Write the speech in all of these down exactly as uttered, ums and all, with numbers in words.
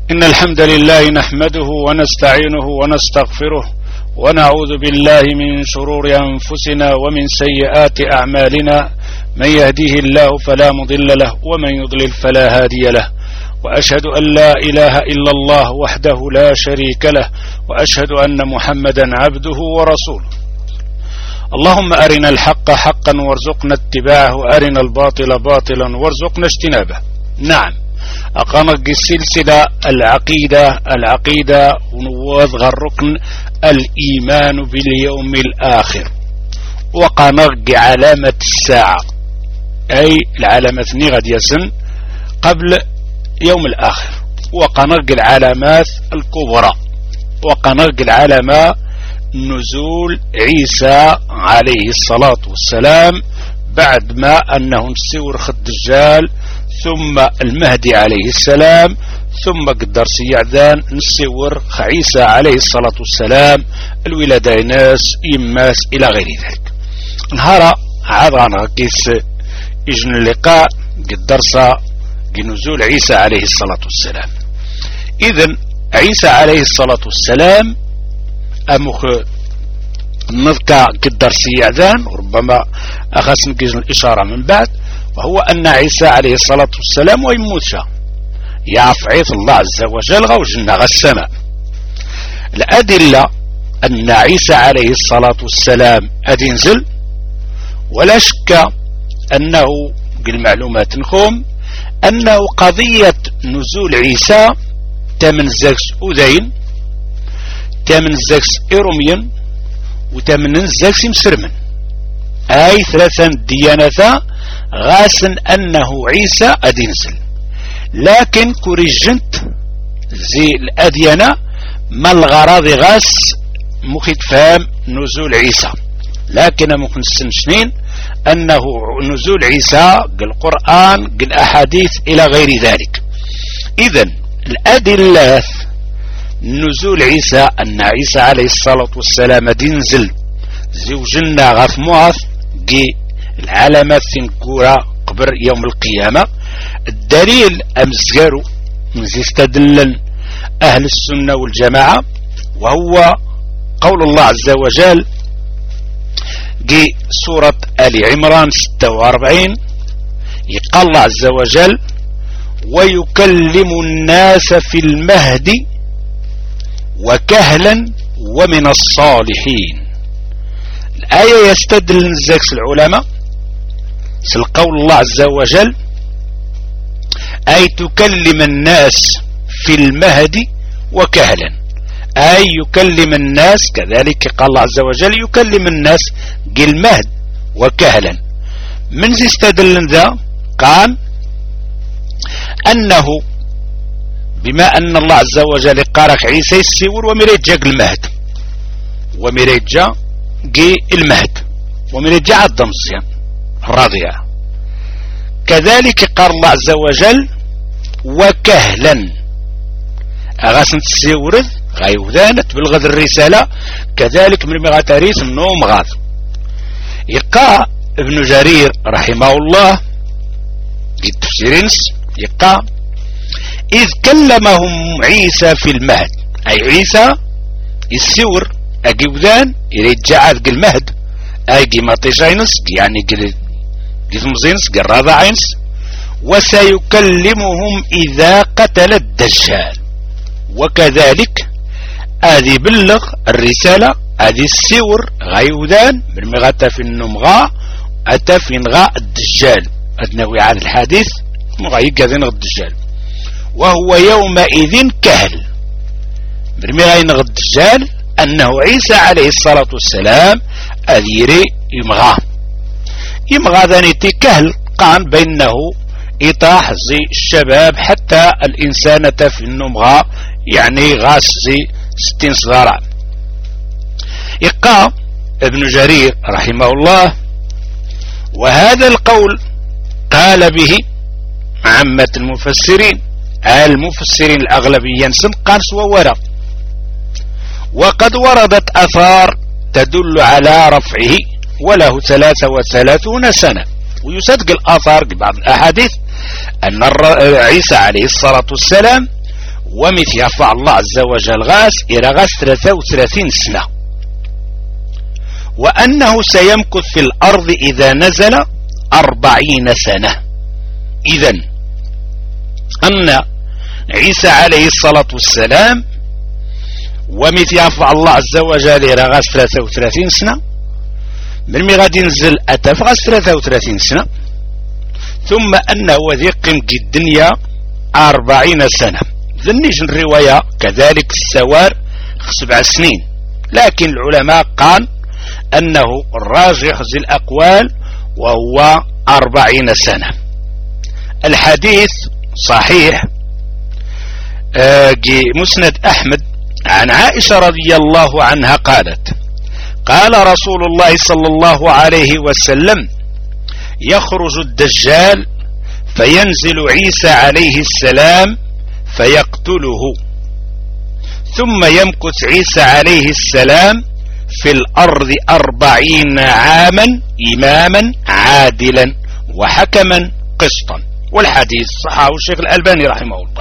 إن الحمد لله نحمده ونستعينه ونستغفره ونعوذ بالله من شرور أنفسنا ومن سيئات أعمالنا. من يهديه الله فلا مضل له ومن يضلل فلا هادي له، وأشهد أن لا إله إلا الله وحده لا شريك له، وأشهد أن محمدا عبده ورسوله. اللهم أرنا الحق حقا وارزقنا اتباعه، وأرنا الباطل باطلا وارزقنا اجتنابه. نعم، أقامك السلسلة العقيدة العقيدة ونوضغ الركن الإيمان باليوم الآخر، وقامك علامة الساعة، أي العلامة اثنين غد يسن قبل يوم الآخر، وقامك العلامات الكبرى، وقامك العلامة نزول عيسى عليه الصلاة والسلام بعد ما أنه نسور خد الدجال، ثم المهدي عليه السلام، ثم قدر سيعدان نسور عيسى عليه الصلاة والسلام، الولديناس يماس إلى غير ذلك. نهار عاد غنركز إجن اللقاء قدر سا نزول عيسى عليه الصلاة والسلام. إذن عيسى عليه الصلاة والسلام أمخ نذكى قدر سيعدان، وربما أخذ نكيز الإشارة من بعد، وهو أن عيسى عليه الصلاة والسلام ويموتش يعفعيث الله عز وجل غوجنا غالسماء. الأدلة أن عيسى عليه الصلاة والسلام أدينزل، ولا شك أنه بالمعلومات نخوم أنه قضية نزول عيسى تمن زكس أذين، تمن زكس إيروميا، وتمن زكس مسرمن، أي ثلاثا ديانة غاسن أنه عيسى أدينزل. لكن كوريجنت زي الأديانة ما الغراض غاس مخيط فهم نزول عيسى، لكن ممكن سنشنين أنه نزول عيسى بالقرآن بالأحاديث إلى غير ذلك. إذن الأدلة نزول عيسى أن عيسى عليه الصلاة والسلام دينزل زوجنا غاف معاث جي العلامات تنكورا قبر يوم القيامة. الدليل أمزجارو نستدلن أهل السنة والجماعة، وهو قول الله عز وجل جي سورة آل عمران ستة وأربعين، يقال الله عز وجل: ويكلم الناس في المهد وكهلا ومن الصالحين. الآية يستدل نزاكس العلماء سالقول الله عز وجل أي تكلم الناس في المهد وكهلا، أي يكلم الناس، كذلك قال الله عز وجل يكلم الناس بالمهد وكهلا. من استدل ذا قال أنه بما أن الله عز وجل قارك عيسى السور ومريد جاء المهد، ومريد جاء المهد، ومريد جاء الضمزيان الرضيعة. كذلك قال الله عز وجل وكهلا، أغاسن تسيورد غيوذانت بالغذ الرسالة، كذلك من مغاتريس النوم غاث. يقع ابن جرير رحمه الله التفسيرينس يقع إذ كلمهم عيسى في المهد، أي عيسى السور أجيوذان يرجع ذق المهد، أي جيماتيجينس يعني جيزمزينس جرادة عينس، وسيكلمهم إذا قتل الدجال. وكذلك هذه بلغ الرسالة هذه السور غيوذان من مغاتا في النمغاء أتى في نغاء الدجال أدنوي عن الحديث مغايق ذين الدجال، وهو يومئذ كهل من مغاين الدجال أنه عيسى عليه الصلاة والسلام أذيري يمغى يمغى ذانيتي كهل قان بينه إطاح زي الشباب حتى الإنسانة في النمغى يعني غاس زي ستين صغارا. إقام ابن جرير رحمه الله: وهذا القول قال به عامة المفسرين، المفسرين الأغلبيين سنقان سوورا، وقد وردت أثار تدل على رفعه وله ثلاثة وثلاثون سنة. ويصدق الآثار ببعض الأحاديث أن عيسى عليه الصلاة والسلام ومث يرفع الله عز وجل غاس إلى غاس ثلاثة وثلاثين سنة، وأنه سيمكث في الأرض إذا نزل أربعين سنة. إذن أن عيسى عليه الصلاة والسلام ومث يرفع الله عز وجل إلى غاس ثلاثة وثلاثين سنة، من مي غادي ينزل أتى في غاس ثلاثة وثلاثين سنة، ثم أنه ذيقم الدنيا أربعين سنة. ذنيج الرواية كذلك السوار سبع سنين، لكن العلماء قال أنه الراجح زي الأقوال وهو أربعين سنة. الحديث صحيح مسند أحمد عن عائشة رضي الله عنها قالت: قال رسول الله صلى الله عليه وسلم: يخرج الدجال فينزل عيسى عليه السلام فيقتله، ثم يمكث عيسى عليه السلام في الأرض أربعين عاما إماما عادلا وحكما قسطا. والحديث صححه الشيخ الألباني رحمه الله.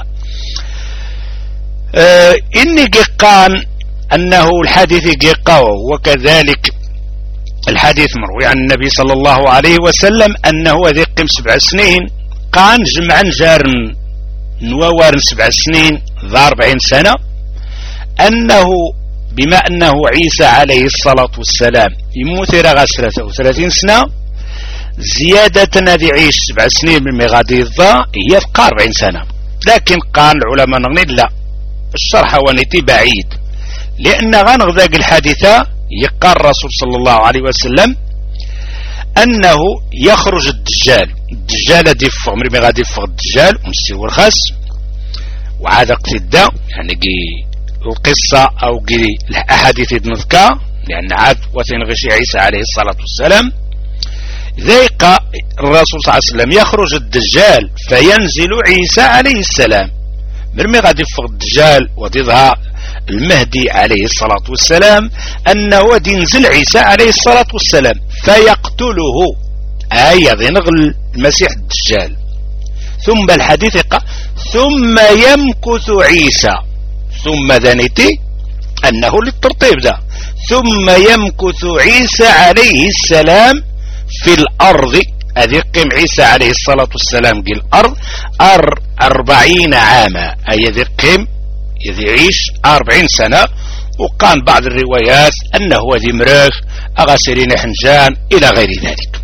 آه إني قان أنه الحديث قاوه، وكذلك الحديث مروي عن النبي صلى الله عليه وسلم أنه ذيقم سبع سنين، قان جمعا جارن نوارن سبع سنين ذا أربعين سنة، أنه بما أنه عيسى عليه الصلاة والسلام يموت إلى ثلاثة وثلاثين سنة، زيادة نادي عيش سبع سنين من مغادي الضاء هي في أربعين سنة. لكن قال العلماء نغني لا، الشرح ونيتي بعيد، لأن غنغذاق الحادثة يقال الرسول صلى الله عليه وسلم أنه يخرج الدجال الدجال دي فغ مرمي غادي يفغ الدجال ونسيو الخاص وعاد اقتداء يعني جي القصة أو جي الأحاديث نذكر، لأن عاد وثين غشي عيسى عليه الصلاة والسلام ذيق الرسول صلى الله عليه وسلم يخرج الدجال فينزل عيسى عليه السلام، مرمي غادي يفغ الدجال وضدها المهدي عليه الصلاة والسلام، أنه غادي ينزل عيسى عليه الصلاة والسلام فيقتله، آية ذنغل المسيح الدجال. ثم الحديث قال: ثم يمكث عيسى، ثم ذنيتي أنه للترطيب ذا، ثم يمكث عيسى عليه السلام في الأرض، أذقم عيسى عليه الصلاة والسلام في الأرض أر أربعين عاما، أي يذقم يعيش أربعين سنة. وقام بعض الروايات أنه ذي مريخ أغسرين حنجان إلى غير ذلك.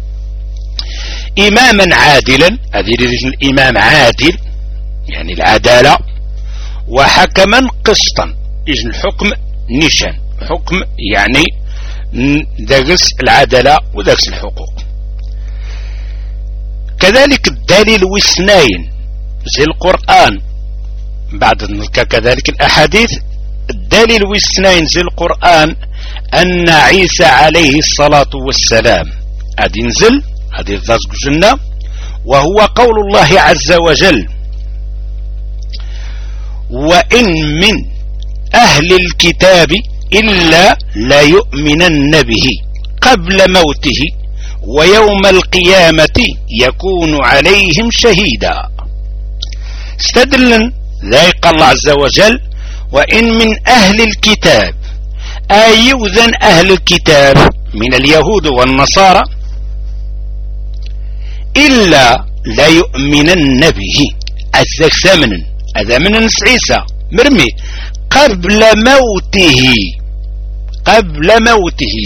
إماما عادلا، هذه الإمام عادل يعني العدالة، وحكما قسطا، إجن الحكم نشان حكم يعني داقس العدالة وداقس الحقوق. كذلك الدليل والسنين زي القرآن، بعد كذلك الأحاديث الدليل والسنين زي القرآن أن عيسى عليه الصلاة والسلام أدي نزل أدي الضزق جنة، وهو قول الله عز وجل: وإن من أهل الكتاب إلا لا يؤمنن به قبل موته ويوم القيامة يكون عليهم شهيدا. استدلن ذلك الله عز وجل: وإن من أهل الكتاب، أي يؤذن أهل الكتاب من اليهود والنصارى، إلا لا يؤمنن به، أزاك ثمنا هذا من عيسى مرمي قبل موته قبل موته.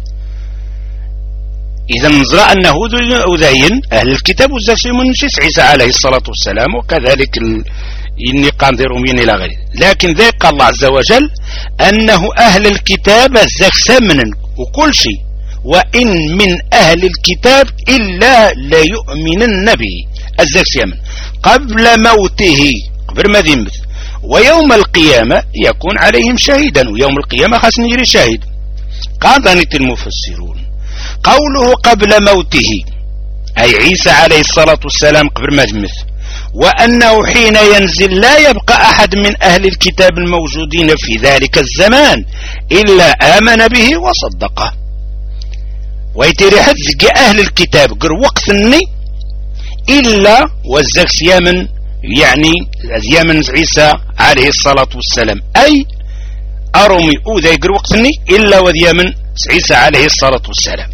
إذا نظر أنه أذين أهل الكتاب وزاك من عيسى عليه الصلاة والسلام، وكذلك إني قاندر من إلى غيره. لكن ذلك الله عز وجل أنه أهل الكتاب الزاك ثمنا وكل شيء، وإن من أهل الكتاب إلا لا يؤمنن به الزاك ثمنا قبل موته قبل ما ذمت، ويوم القيامة يكون عليهم شهيدا، ويوم القيامة خاص نجري شاهد. قال ذلك المفسرون قوله قبل موته أي عيسى عليه الصلاة والسلام قبل ما ذمت، وأنه حين ينزل لا يبقى أحد من أهل الكتاب الموجودين في ذلك الزمان إلا آمن به وصدقه. ويتري حد أهل الكتاب قر وقت الني إلا والزاك سيامن يعني يمن عيسى عليه الصلاة والسلام أي أرمي أوذا يقر وقتني إلا وذي من عيسى عليه الصلاة والسلام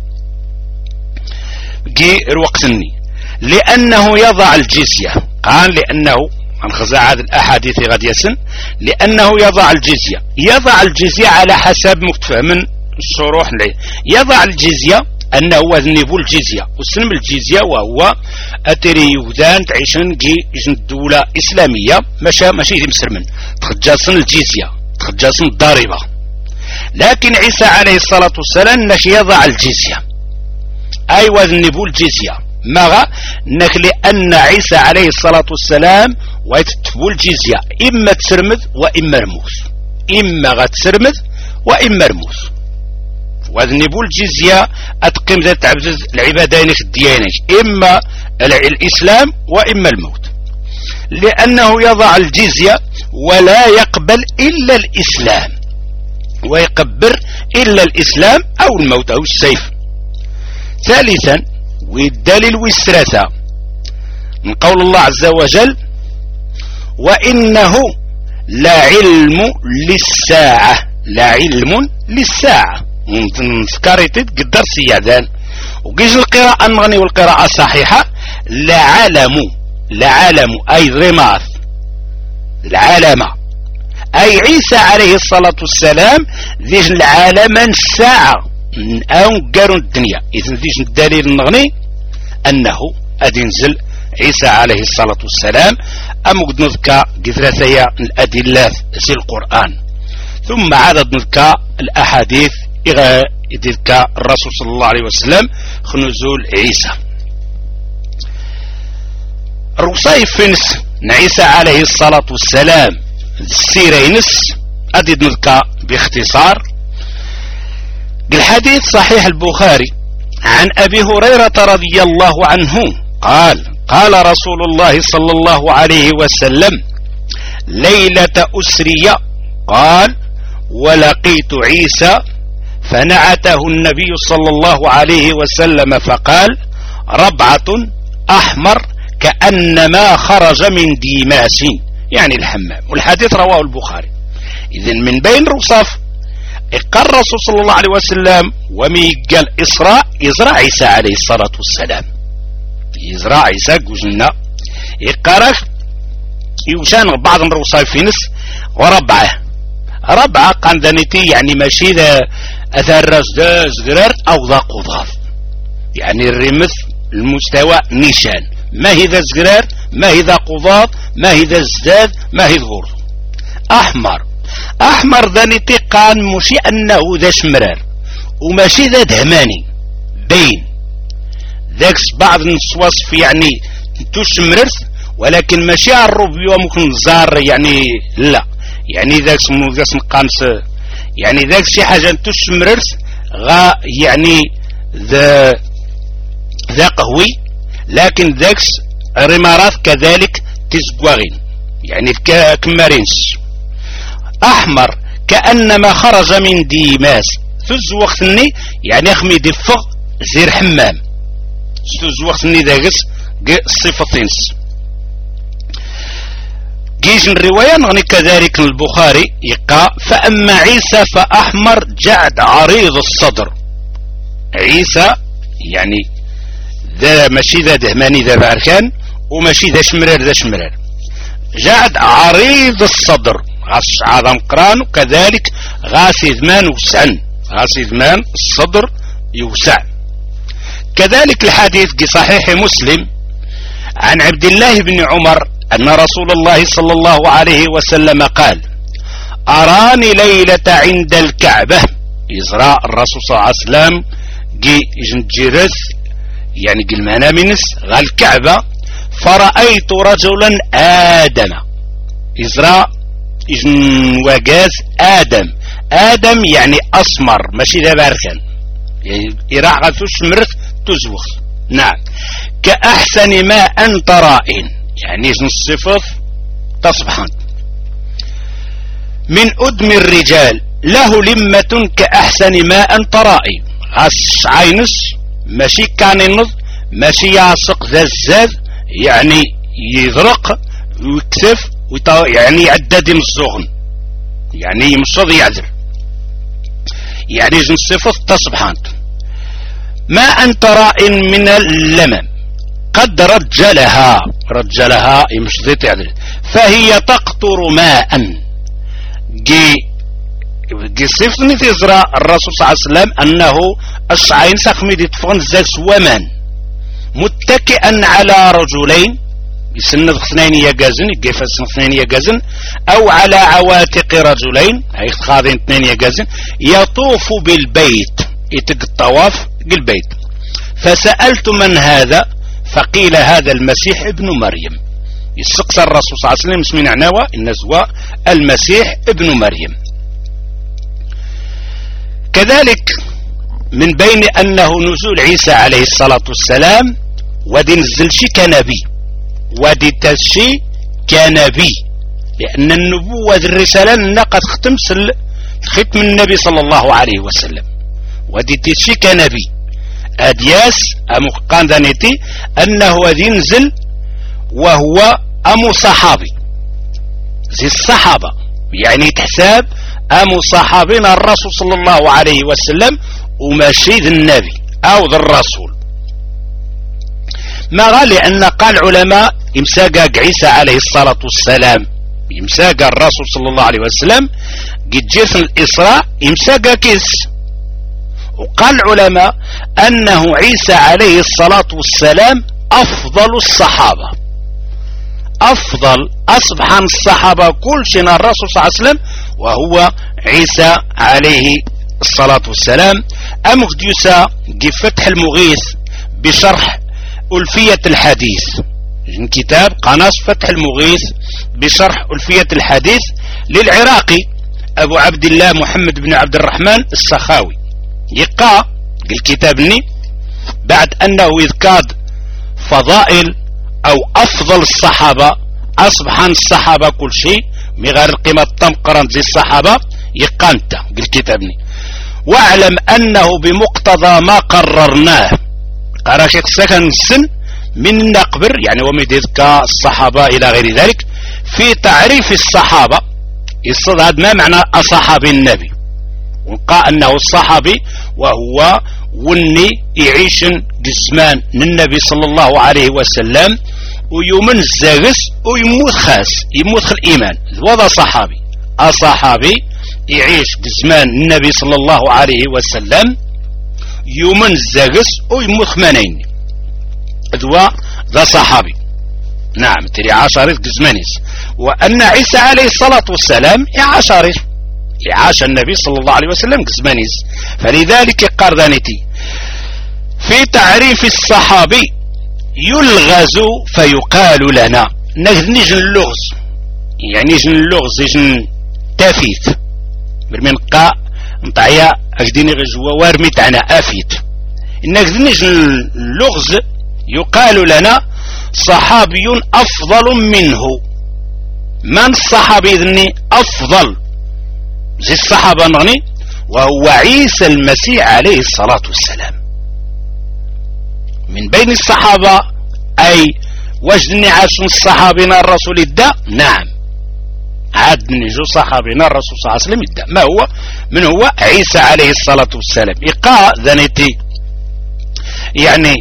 جي وقتني لأنه يضع الجزية قال لأنه انخزع هذه الأحاديث غد يسن لأنه يضع الجزية يضع الجزية على حسب مكتفى من الشروح يضع الجزية أنه هو ذنبو الجزية وسلم الجزية وهو أتري يوذان تعيشن جي دولة إسلامية ماشا ماشي ذي مسلمن تخجاسن الجزية تخجاسن الضاربة لكن عيسى عليه الصلاة والسلام نش يضع الجزية أي وذنبو الجزية ماغا نك لأن عيسى عليه الصلاة والسلام ويتتبو الجزية إما تسرمذ وإما رموز إما غتسرمذ وإما رموز وذنبو الجزية أتقيم ذات عبد العبادين في الديانة إما الإسلام وإما الموت لأنه يضع الجزية ولا يقبل إلا الإسلام ويقبر إلا الإسلام أو الموت أو السيف. ثالثا والدليل والثلاثة من قول الله عز وجل وإنه لعلم للساعة لعلم للساعة نذكرت قدر سيادان وقيج القراءة المغني والقراءة الصحيحة لعلم لعلم أي رماث العالم أي عيسى عليه الصلاة والسلام ذيج العالم الساعة أو قارون الدنيا إذن ذيج الدليل النغني أنه أدنزل عيسى عليه الصلاة والسلام أم قد نذكى قثرثي الأدلة في القرآن ثم عدد نذكى الأحاديث إذا ذكى الرسول صلى الله عليه وسلم خنزول عيسى الرصيف فنس عيسى عليه الصلاة والسلام السيرينس أدد نذكى باختصار بالحديث صحيح البخاري عن أبي هريرة رضي الله عنه قال قال رسول الله صلى الله عليه وسلم ليلة أسري قال ولقيت عيسى فنعته النبي صلى الله عليه وسلم فقال ربعة أحمر كأنما خرج من ديماس يعني الحمام والحديث رواه البخاري. إذن من بين رصاف اقر الرسول صلى الله عليه وسلم وميقال إسراء إزراء عيسى عليه الصلاة والسلام إزراء عيسى قجلنا اقرأ يوشان بعض من الرصافينس وربعه ربعة قندنتي يعني ماشي ذا أثار رجدا زغرار أو ذا قضاف يعني الرمث المستوى نيشان ما هي ذا زغرار ما هي ذا قضاف ما هي ذا زداد ما هي الغرض أحمر أحمر ذانيتي قان مشي أنه ذا شمرار وماشي ذا دهماني بين ذاك بعض الوصف يعني تشمررث ولكن ماشي الربي وممكن زار يعني لا يعني ذاك سمو ذاك نقانس يعني ذاك شي حاجة تشمررث غا يعني ذا ذا قهوي لكن ذاك رمارات كذلك تزقواغين يعني كمارينس أحمر كأنما خرج من ديماس ثز وقتني يعني أخمي دفغ زير حمام ثز وقتني ذاكس الصفتينس جيش الرواية نغني كذلك البخاري يقع فأما عيسى فأحمر جعد عريض الصدر عيسى يعني ذا ماشي ذا دهماني ذا باركان وماشي ذا شمرار ذا شمرار جعد عريض الصدر غاس عظم قران وكذلك غاس ذمان وسعن غاس ذمان الصدر يوسع. كذلك الحديث في صحيح مسلم عن عبد الله بن عمر أن رسول الله صلى الله عليه وسلم قال أراني ليلة عند الكعبة إزراء الرسول صلى الله عليه وسلم جي جنجرث يعني قل منامنس غا الكعبة فرأيت رجلا آدم إزراء إذن وجاز آدم آدم يعني أسمر ماشي ذا باركان يعني إراع غثوش مرث تزوخ نعم كأحسن ما أنت رائن يعني إذن الصفات تصبحان من أدم الرجال له لمة كأحسن ما أنت رائن غاس عينس ماشي كان النض ماشي يعصق ذا الزاد يعني يذرق ويكتف يعني عداد مزوغن يعني يمصد يعذر يعني جن صفة تصبحان ما أنت راء من اللمم قد رجلها رجلها يمصد يعذر فهي تقطر ماء جي جي صفتني تزرع الرسول صلى الله عليه وسلم أنه الشعين سخمي دي تفغن زاكس ومان متكئا على رجلين يسند اثنين يجازن كيف اثنين يجازن او على عواتق رجلين اي خاضين اثنين يجازن يطوف بالبيت يتق الطواف بالبيت فسألت من هذا فقيل هذا المسيح ابن مريم يسقط الرسول صلى الله عليه وسلم اسمين عناوة النزوة المسيح ابن مريم. كذلك من بين أنه نزول عيسى عليه الصلاة والسلام ودي نزل شي كنبي ودي تشي كنبي لأن النبوة الرسالة قد ختم ختم النبي صلى الله عليه وسلم ودي تشي كنبي أدياس أمقان ذانيتي أنه ذي نزل وهو أمو صحابي زي الصحابة يعني تحساب أمو صحابنا الرسول صلى الله عليه وسلم وماشي ذي النبي أو ذي الرسول ما قال لأن قال علماء إمساق عيسى عليه الصلاة والسلام إمساق الرسول صلى الله عليه وسلم قد جيس الإسراء إمساق كيس وقال علماء أنه عيسى عليه الصلاة والسلام أفضل الصحابة أفضل أصبح الصحابة كل شيء الرسول صلى الله عليه وسلم وهو عيسى عليه الصلاة والسلام أمك ديوسا فتح المغيث بشرح ألفية الحديث كتاب قناص فتح المغيث بشرح ألفية الحديث للعراقي أبو عبد الله محمد بن عبد الرحمن السخاوي يقع الكتاب ني بعد أنه يذكر فضائل أو أفضل الصحابة أصبح الصحابة كل شيء مغير القيمة الطمقرن زي الصحابة يقانت الكتاب ني واعلم أنه بمقتضى ما قررناه قراش سكن السن من النقبر يعني ومدذك الصحابة إلى غير ذلك في تعريف الصحابة الصداد ما معنى أصحابي النبي وقال أنه الصحابي وهو وني يعيش جسمان للنبي صلى الله عليه وسلم ويومن الزاغس ويموت خاس يموت خل الإيمان وهذا صحابي أصحابي يعيش جسمان النبي صلى الله عليه وسلم يومن الزاغس ويموت خمانين ذو ذا صحابي نعم تري عشرة جزمانيس وأن عيسى عليه الصلاة والسلام عشرة عاش النبي صلى الله عليه وسلم جزمانيس فلذلك قردانتي في تعريف الصحابي يلغز فيقال لنا نجن اللغز يعني جن اللغز جن تافيت برمين قاء نطعيا أجديني غزوة وارمي تاعنا أفيت إنك نجن اللغز يقال لنا صحابي أفضل منه من الصحابي ذني أفضل زي الصحابة نغني وهو عيسى المسيح عليه الصلاة والسلام من بين الصحابة أي وجدني عاشون الصحابين الرسول الداء نعم عادني جو صحابين الرسول صلى الله عليه وسلم الداء ما هو من هو عيسى عليه الصلاة والسلام إقاء ذنيتي يعني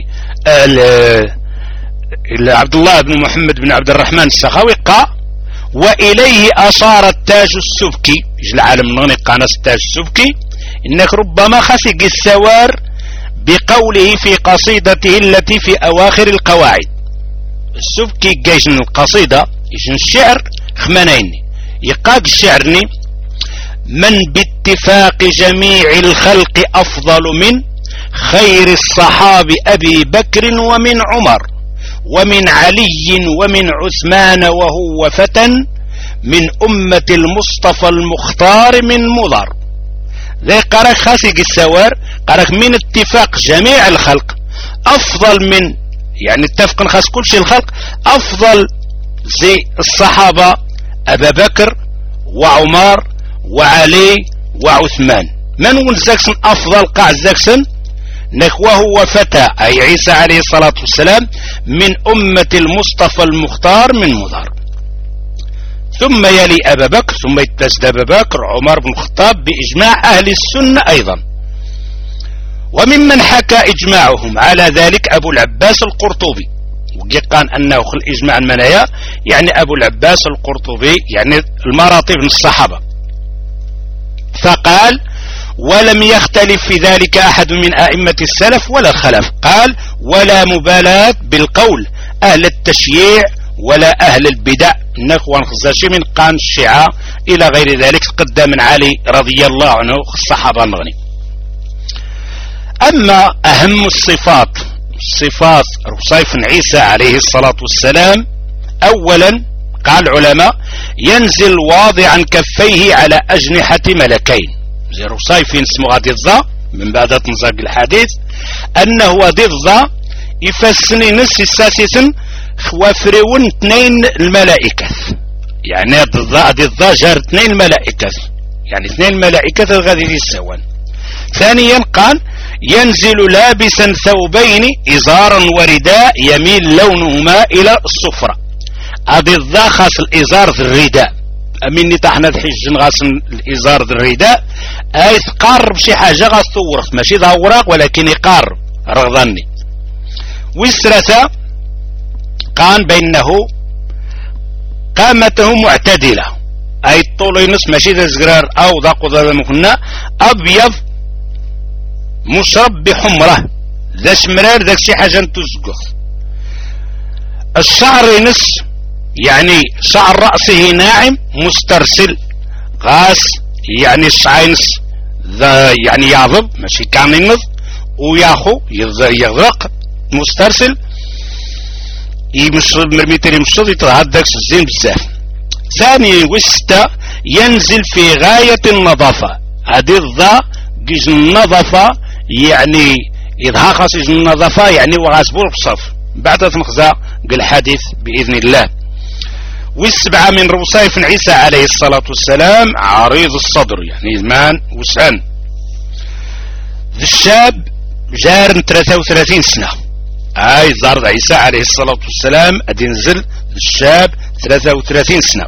عبد الله بن محمد بن عبد الرحمن السخاوي قال وإليه أشار التاج السبكي يجي العالم نغني قناص التاج السبكي إنك ربما خسق السوار بقوله في قصيدته التي في أواخر القواعد السبكي جيشن القصيدة يجن الشعر خمانين يقاق الشعرني من باتفاق جميع الخلق أفضل من خير الصحاب أبي بكر ومن عمر ومن علي ومن عثمان وهو فتى من أمة المصطفى المختار من مضر ذي قرأ خاسق السوار قرأ من اتفاق جميع الخلق أفضل من يعني اتفق خاص كل شيء الخلق أفضل زي الصحابة أبا بكر وعمر وعلي وعثمان من هو زاكسن أفضل قاع زاكسن وهو فتى أي عيسى عليه الصلاة والسلام من أمة المصطفى المختار من مضر ثم يلي أبا بكر، ثم يتسد أبا بكر عمر بن الخطاب بإجماع أهل السنة أيضا. وممن حكى إجماعهم على ذلك أبو العباس القرطبي، وقال أنه خل إجماع المنايا يعني أبو العباس القرطبي يعني المراتب من الصحابة، فقال: ولم يختلف في ذلك أحد من أئمة السلف ولا الخلف. قال: ولا مبالاة بالقول أهل التشييع ولا أهل البدع، نخوان خزاشي من قان الشيعة إلى غير ذلك قدام من علي رضي الله عنه الصحابة المغني. أما أهم الصفات صفات رصيف عيسى عليه الصلاة والسلام، أولا قال العلماء: ينزل واضعا كفيه على أجنحة ملكين. زي رصيف اسمه غادي الظا من بعد تنزاق الحديث أنه غادي الظا يفسني نس الساسسن خوافرون اثنين الملائكة، يعني غادي الظا جار اثنين ملائكة، يعني اثنين ملائكة غادي يسوان. ثانيا قال: ينزل لابسا ثوبين إزارا ورداء يميل لونهما إلى الصفرة. هذه الضا خاص الإزار في الرداء، أمني تحنا الحج غاس الإزار في الرداء أي تقارب شي حاجة غاس ثورت ماشي ذا أوراق ولكن يقارب رغضني. والثلاثة قال بينه قامته معتدلة، أي الطول ينص ماشي ذا زقرار أو ذا قضاء مكنا أبيض مشرب بحمرة ذا شمرار ذا شي حاجة تزقف. الشعر ينس يعني شعر رأسه ناعم مسترسل غاس، يعني الشعينس ذا يعني يعضب ماشي كان ينض وياخو يغرق مسترسل يمشط مرميتر يمشط يتغدق الزين بزاف. ثاني وستة ينزل في غاية النظافة، هذه الضا جيج النظافة يعني إذا خاص النظافة يعني وغاسبور بصف بعد تنخزا الحديث بإذن الله. والسبعة من رصيف عيسى عليه الصلاة والسلام عريض الصدر يعني زمان وسعن. الشاب جار ثلاثة وثلاثين سنة، هاي زار عيسى عليه الصلاة والسلام أدي نزل الشاب ثلاثة وثلاثين سنة.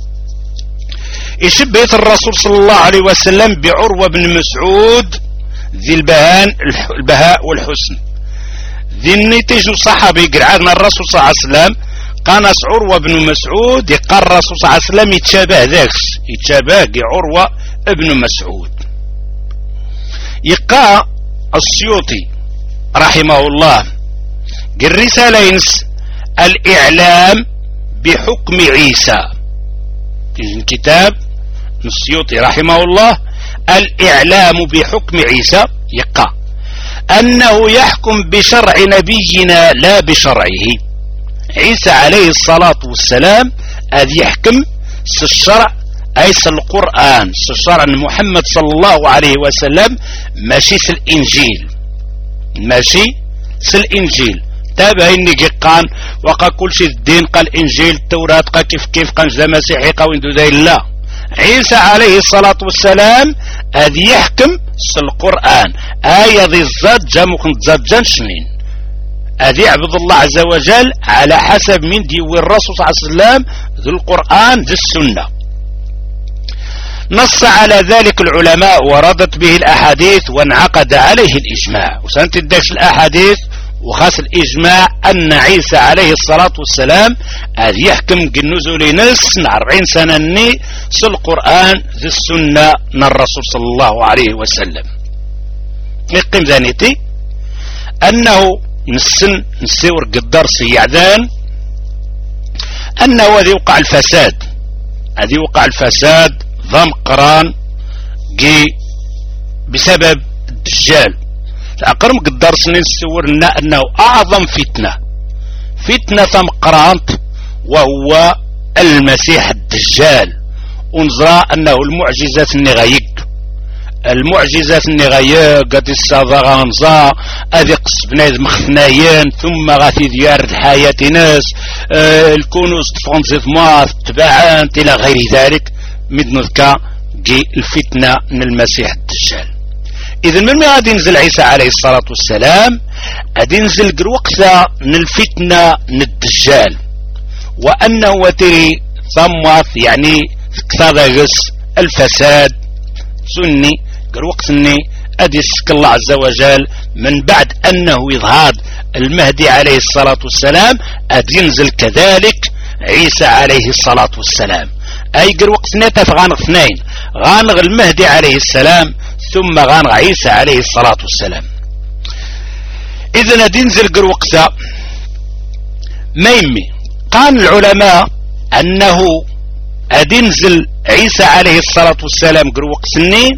يشبه الرسول صلى الله عليه وسلم بعروة بن مسعود ذي البهان البهاء والحسن. ذي النتيج صحابي قرعنا الرسول صلى الله عليه وسلم قانس عروة بن مسعود يقال الرسول صلى الله عليه وسلم يتشابه ذاكس يتشابه عروة ابن مسعود. يقى السيوطي رحمه الله قال رسالة الإعلام بحكم عيسى، الكتاب السيوطي رحمه الله الإعلام بحكم عيسى، يقى أنه يحكم بشرع نبينا لا بشرعه. عيسى عليه الصلاة والسلام أذ يحكم الشرع أي القرآن الشرع محمد صلى الله عليه وسلم ماشي الإنجيل ماشي الإنجيل تابع إني قان وقا كل شيء الدين قال إنجيل التوراة قا كيف كيف قان جدا مسيحي قاوين دو ذي الله. عيسى عليه الصلاة والسلام أذ يحكم القرآن آية ذي الزاد جاموكن زاد جنشنين أذ يعبد الله عز وجل على حسب من ديوي الرسول صلى الله عليه وسلم ذي القرآن ذي السنة. نص على ذلك العلماء وردت به الأحاديث وانعقد عليه الإجماع. وسنت الدكش الأحاديث وخاص الإجماع أن عيسى عليه الصلاة والسلام أذ يحكم النزول نس أربعين سنة ني في القرآن ذي السنة من الرسول صلى الله عليه وسلم. يقيم ذانيتي أنه نسن نسيور قدر سيعدان أنه هذا يوقع الفساد هذا يوقع الفساد ضم قران جي بسبب الدجال. أقرم قدر سنين سور لنا أنه أعظم فتنة فتنة ثم قرانت وهو المسيح الدجال. ونزرى أنه المعجزات النغايق المعجزات النغايق قد السابغة غنزا أذي قصبنا مخفنايين ثم غاثي ديار الحياة ناس آه الكنوز تفونزي ثمار تباعان إلى غير ذلك من ذكا جي الفتنة من المسيح الدجال. إذن من غادي ينزل عيسى عليه الصلاة والسلام غادي ينزل وقتها من الفتنة من الدجال، وأنه وتري ثموث يعني كثاغس الفساد سني قروقسني أدسك الله عز وجل من بعد أنه يظهر المهدي عليه الصلاة والسلام أدينزل كذلك عيسى عليه الصلاة والسلام أي قروقسني تفغانغ اثنين غانغ المهدي عليه السلام ثم غانغ عيسى عليه الصلاة والسلام. إذن أدينزل قروقسا ميمي قال العلماء أنه أدينزل عيسى عليه الصلاة والسلام قروقسني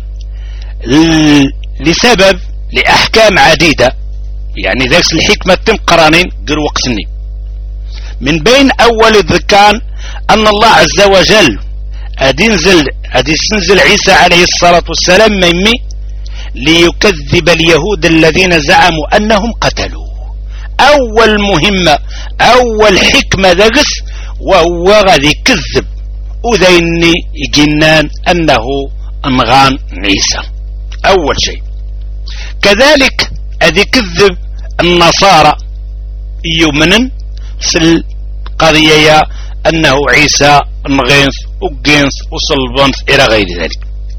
لسبب لأحكام عديدة يعني ذاك الحكمة تم قرانين قروقسني. من بين أول الذكان أن الله عز وجل أدينزل أدينزل عيسى عليه الصلاة والسلام ميمي ليكذب اليهود الذين زعموا أنهم قتلوا. أول مهمة أول حكمة ذاكس وهو غادي كذب وذيني يجنان أنه أنغان عيسى أول شيء. كذلك أذي كذب النصارى يؤمنن سل قضية أنه عيسى نغينث وقينث وصلبنث إلى غير ذلك.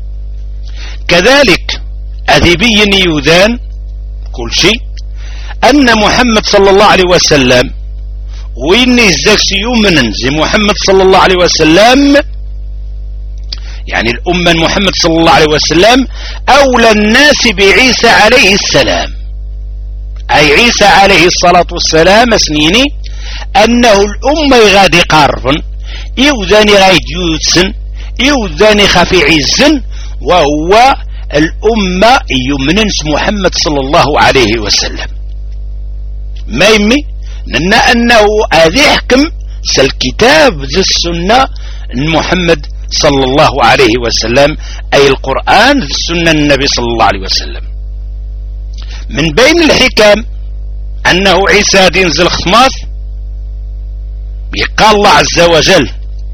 كذلك أذي بين يوذان كل شيء أن محمد صلى الله عليه وسلم وإني الزكس يؤمنن زي محمد صلى الله عليه وسلم يعني الأمة محمد صلى الله عليه وسلم أولى الناس بعيسى عليه السلام أي عيسى عليه الصلاة والسلام سنيني أنه الأمة يغادي قارفن يوذاني غايد يوتسن يوذاني خفي عزن وهو الأمة يمننس محمد صلى الله عليه وسلم ما يمي لأن أنه أذي حكم سالكتاب ذي السنة محمد صلى الله عليه وسلم أي القرآن ذي السنة النبي صلى الله عليه وسلم. من بين الحكم أنه عيسى دينزل خصماث يقال الله عز وجل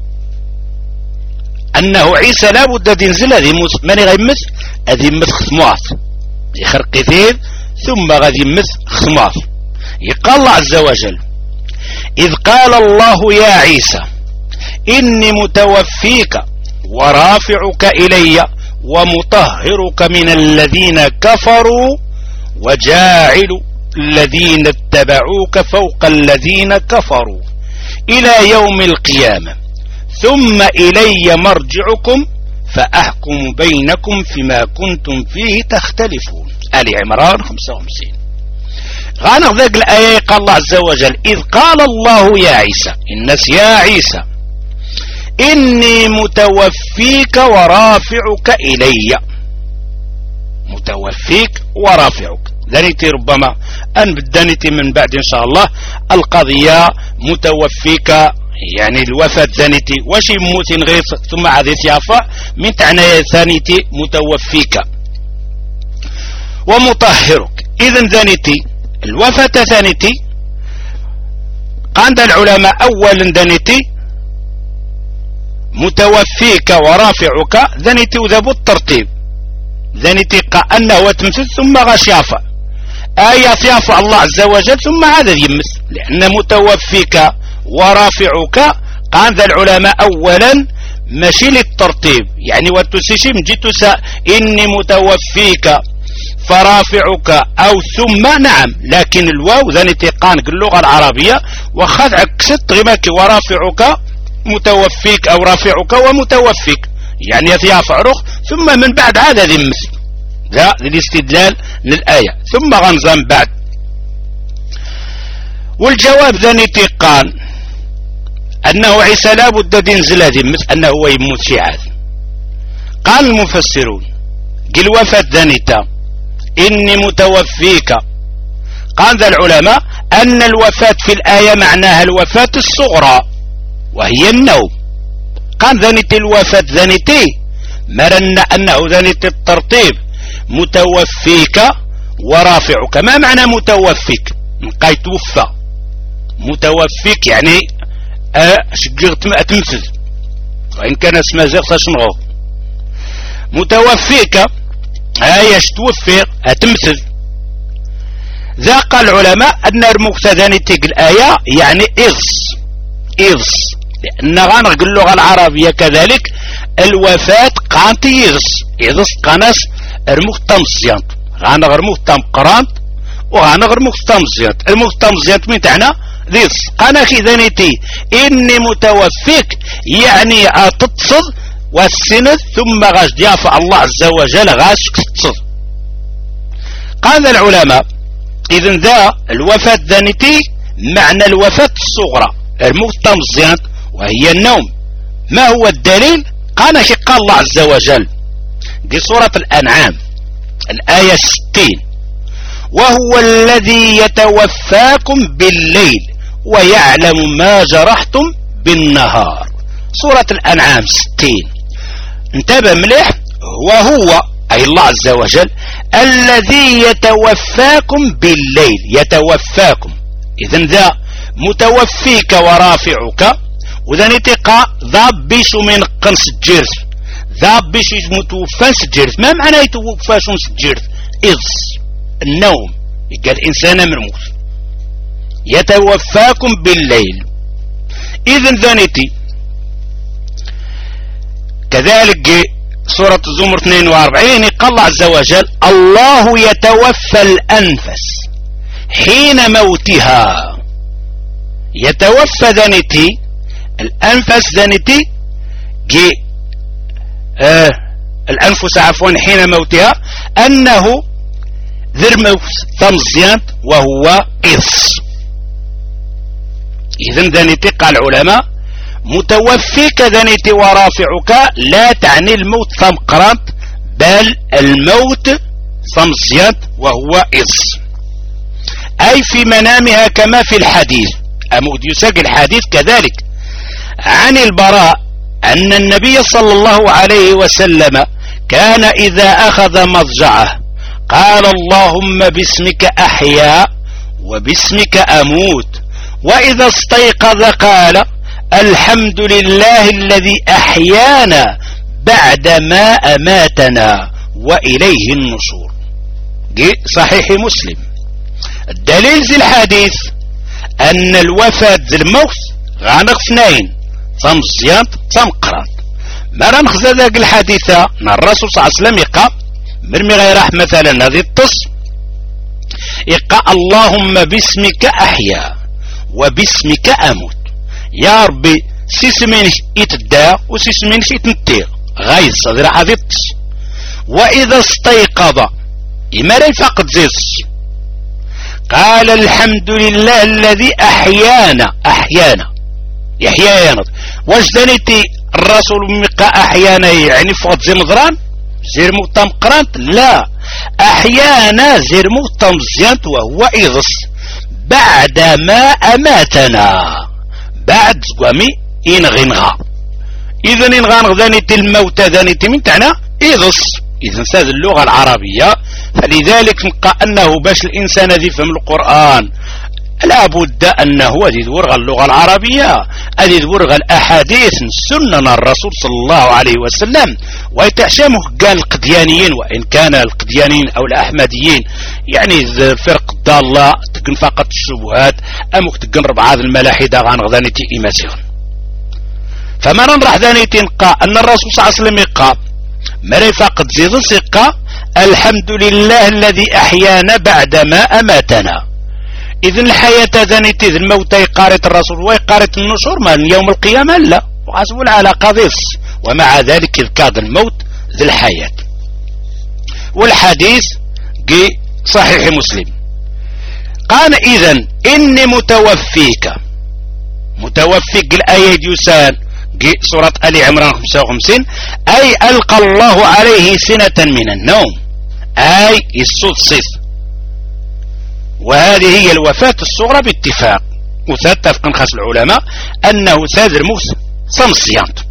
أنه عيسى لابد دينزل هذه من غيمث هذه مث خصماث يخرق كثير ثم غادي مث خصماث. يقال الله عز وجل إذ قال الله يا عيسى إني متوفيك ورافعك إلي ومطهرك من الذين كفروا وجاعل الذين اتبعوك فوق الذين كفروا إلى يوم القيامة ثم إلي مرجعكم فأحكم بينكم فيما كنتم فيه تختلفون. آل عمران خمسة وخمسين. غانغ ذاك الآية قال الله عز وجل إذ قال الله يا عيسى الناس يا عيسى إني متوفيك ورافعك إلي متوفيك ورافعك ذنيتي ربما أن بدنيتي من بعد إن شاء الله القضية متوفيك يعني الوفاة ذنيتي وشي موتين غير ثم عذيت يافا من تعنى ثانيتي متوفيك ومطهرك. إذن ذنيتي الوفاة ثانيتي عند العلماء أولا ذنيتي متوفيك ورافعك ذنيتي وذبو الترتيب ذنيتي كأنه وتمثل ثم غشيافة آيات يافع الله عز وجل ثم هذا يمثل لأن متوفيك ورافعك عند العلماء أولا ماشي للترتيب يعني وتسيشي مجيتوسا إني متوفيك فرافعك أو ثم نعم لكن الواو ذنيتي قان اللغة العربية وخذ عكست غماك ورافعك متوفيك أو رافعك ومتوفيك يعني يثيافع رخ ثم من بعد هذا ذي مثل ذا الاستدلال للآية ثم غنزم بعد. والجواب ذني تيقان أنه عيسى لا بد دينزل ذي مثل أنه هو يموت في عاد. قال المفسرون قل وفاة ذنيتا إني متوفيك قال ذا العلماء أن الوفاة في الآية معناها الوفاة الصغرى وهي النوم. قال ذنيت الوفاة ذنيتي مرنا أنه ذنيت الترتيب متوفيك ورافعك. ما معنى متوفيك؟ نقاي توفى متوفيك يعني شقيغت ما تمثل وإن كان اسمها زيغتا شنغو متوفيك هاي توفي تمثل. ذاق العلماء أن المقتداني تيق الآية يعني إغص إغص لأن غنغ اللغة العربية كذلك الوفاة قانت يغس يغس قناس رموك تمزيانت غنغرموك تمقرانت وغنغرموك تمزيانت الموك تمزيانت من تعنى ذيس قنا كذا نتي إني متوفيك يعني أتصد والسند ثم غاش يافع الله عز وجل غاش تصد. قال العلماء إذن ذا الوفاة ذانتي معنى الوفاة الصغرى الموت تمزيانت وهي النوم. ما هو الدليل؟ قال قال الله عز وجل في سورة الأنعام الآية ستين وهو الذي يتوفاكم بالليل ويعلم ما جرحتم بالنهار. سورة الأنعام ستين انتبه مليح. وهو أي الله عز وجل الذي يتوفاكم بالليل يتوفاكم إذن ذا متوفيك ورافعك وذا نتقى ذا بيش من قنص الجرس ذا بيش متوفاش الجرس. ما معنى يتوفاش الجرس؟ إذس النوم يقال الإنسان مرموس يتوفاكم بالليل. إذن ذا نتي كذلك سورة الزمر اثنين وأربعين قال الله عز وجل الله يتوفى الأنفس حين موتها. يتوفى ذنتي الأنفس ذنتي جي آه الأنفس عفوا حين موتها أنه ذرموس تمزيانت وهو إص. إذن ذنتي قال العلماء متوفيك ذنتي ورافعك لا تعني الموت ثمقرات بل الموت ثمزيانت وهو إص أي في منامها كما في الحديث. أمود يساق الحديث كذلك عن البراء أن النبي صلى الله عليه وسلم كان إذا أخذ مضجعه قال اللهم باسمك أحيا وباسمك أموت وإذا استيقظ قال الحمد لله الذي أحيانا بعدما أماتنا وإليه النشور. دي صحيح مسلم. الدليل زي الحديث أن الوفاة ذي الموت غانق اثنين تمزيانت تمقرانت. مرة نخزى ذاك الحديثة الرسول صلى الله عليه وسلم يقى مرمي غير مثلا هذه التص يقى اللهم باسمك أحيا وباسمك أموت. يا ربي سيسمينش يتدا وسيسمينش يتنتيغ غايز صدر هذه التص. وإذا استيقظ إما لا يفقد زيس قال الحمد لله الذي أحيانا أحيانا يحيانا. واش دانيتي الرسول مقا أحيانا يعني فقط زي مضران زير موتام قرانت؟ لا أحيانا زير موتام زيانت وهو إغس بعدما أماتنا بعد قوامي إنغنغا. إذن إنغانغ ذانيتي الموتى ذانيتي من تعنى إغس. إذن هذه اللغة العربية فلذلك نقى أنه باش الإنسان ذي فهم القرآن لابد أنه ذي ذورغ اللغة العربية ذي ذورغ الأحاديث سنن الرسول صلى الله عليه وسلم ويتعشمه قال القديانيين وإن كان القديانيين أو الأحمديين يعني فرق الضالة تكن فقط الشبهات أمك تكن ربع هذا الملاحدة غان غذانيتي إيماسيون. فما ننرح ذانيتي نقى أن الرسول صلى الله عليه وسلم يقى مري فقط زيد الثقة الحمد لله الذي أحيانا بعدما أماتنا. إذن الحياة ذنيتي الموتى قارة الرسول وقارة النشور ما يوم القيامة لا وحسب العلاقة ذيس. ومع ذلك إذكاد الموت ذي الحياة. والحديث جي صحيح مسلم قال إذن إني متوفيك متوفيك الآية يسال سورة آل عمران خمسة وخمسين أي ألقى الله عليه سنة من النوم أي الصوت صيث. وهذه هي الوفاة الصغرى باتفاق وتتفق خاص العلماء أنه سادر موس صمصيانت.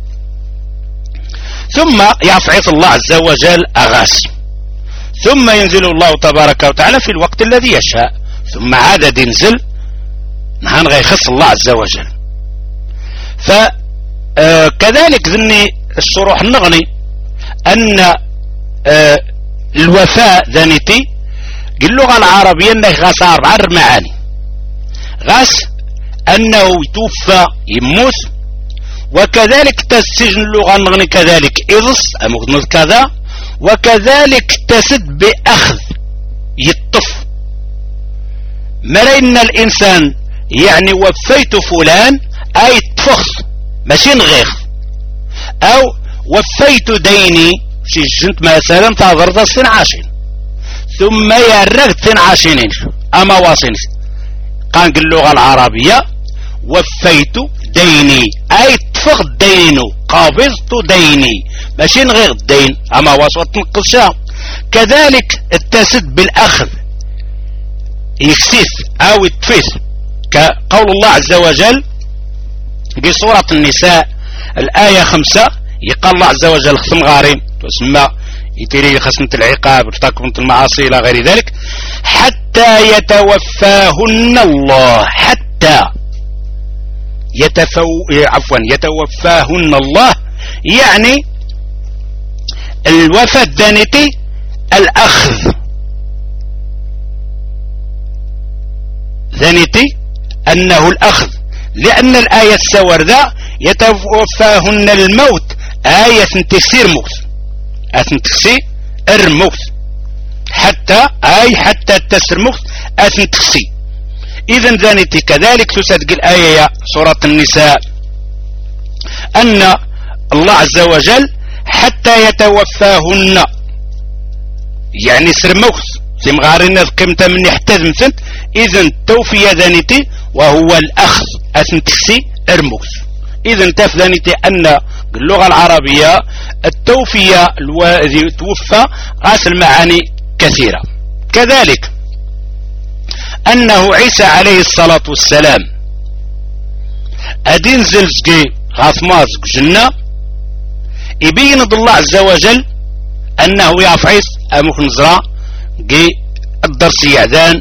ثم يفعث الله عز وجل أغاس ثم ينزل الله تبارك وتعالى في الوقت الذي يشاء ثم عاد ينزل نهان غيخص الله عز وجل. ف آه كذلك ذني الشروح النغني أن آه الوفاء ذنيتي اللغة العربية أنه غاس أربع معاني. غاس أنه يتوفى يموت وكذلك تسجن اللغة نغني كذلك إضص أمغنى كذا، وكذلك تسد بأخذ يطف مرين الإنسان يعني وفيت فلان أي تفخ ماشي نغيخ، أو وفيت ديني شي جنت مثلا تضرد سن عاشين ثم يرغت سن عاشين أما واصنش قان اللغة العربية وفيت ديني أي تفخ دينه قابضت ديني ماشي نغير الدين أما وصوت نقصها. كذلك التسد بالأخذ يكسيس أو التفيس كقول الله عز وجل بسورة النساء الآية خمسة يقال الله عز وجل ختم غارم تسمى يتري خسنة العقاب وتكون المعاصي إلى غير ذلك حتى يتوفاهن الله، حتى يتفو عفوا يتوفاهن الله يعني الوفاة دانتي الأخذ ذانتي أنه الأخذ، لأن الآية السورداء يتوفاهن الموت آية تكسير موت أثن تكسي الموت حتى أي حتى تسر موت أثن تكسي. إذن ذانتي كذلك تصدق الآية سورة النساء أن الله عز وجل حتى يتوفاهن يعني سر موت في مغارنا قيمة من يحتاج مثل. إذن توفي ذانتي وهو الأخذ أثن تكسي الموت. إذن تفذانتي أن اللغة العربية التوفية الذي توفى غاسل معاني كثيرة. كذلك أنه عيسى عليه الصلاة والسلام أدين زلزقي غاثمازق جنة يبين الله عز وجل أنه يعفعيس أموك نزرع قي الدرس يعدان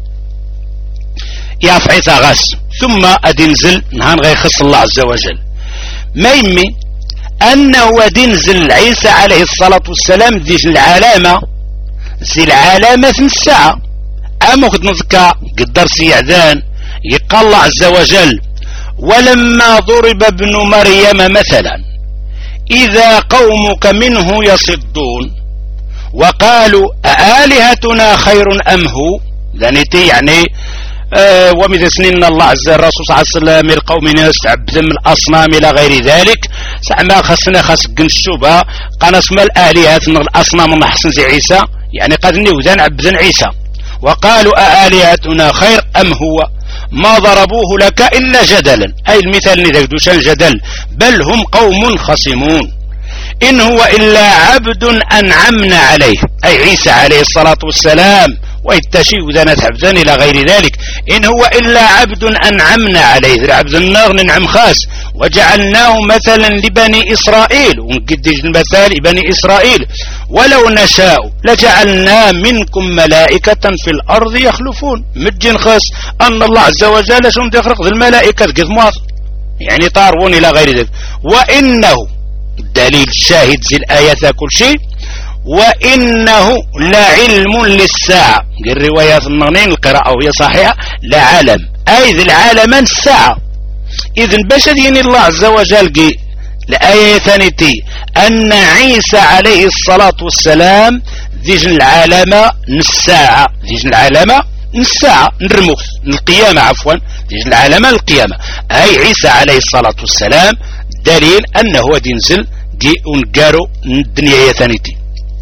يعفعيس غاس ثم أدين زل نهان غيخص الله عز وجل ما يمي أنه دينزل عيسى عليه الصلاة والسلام ذي العلامة زي العلامة في الساعة أما قد نذكى قدر سيعدان يقال الله عز وجل ولما ضرب ابن مريم مثلا إذا قومك منه يصدون وقالوا أآلهتنا خير أم هو ذنتي يعني أه ومثل سنين الله عز الرسول صلى الله عليه وسلم القوم يستعبد من الأصنام إلى غير ذلك سعما خسنا خس قنشوبة قنا اسم الآلهة الأصنام محسن زي عيسى يعني قد نوذان عبدن عيسى وقالوا أآلهتنا خير أم هو ما ضربوه لك إلا جدلا أي المثال نذكدوشان جدل بل هم قوم خصمون إن هو إلا عبد أنعمنا عليه أي عيسى عليه الصلاة والسلام ويتشي وذنات حبذان إلى غير ذلك إن هو إلا عبد أنعمنا عليه عبد النار ننعم خاص وجعلناه مثلا لبني إسرائيل ونقدج المثال لبني إسرائيل ولو نشاء لجعلنا منكم ملائكة في الأرض يخلفون مجن خاص أن الله عز وجل شون تخرق ذي الملائكة قد مواصل يعني طارون إلى غير ذلك وإنه الدليل الشاهد زي الآيات كل شيء وإنه لعلم للساعة الروايات النغنين القراءة وهي صحيحة لعلم أي ذي العالم الساعة. إذن باش دين الله عز وجل قي الآية ثانيتي أن عيسى عليه الصلاة والسلام ذيجن العالم الساعة ذيجن العالم الساعة نرموث القيامة عفوا ذيجن العالم القيامة أي عيسى عليه الصلاة والسلام دليل أنه دينزل قي ونقارو الدنيا ثانيتي.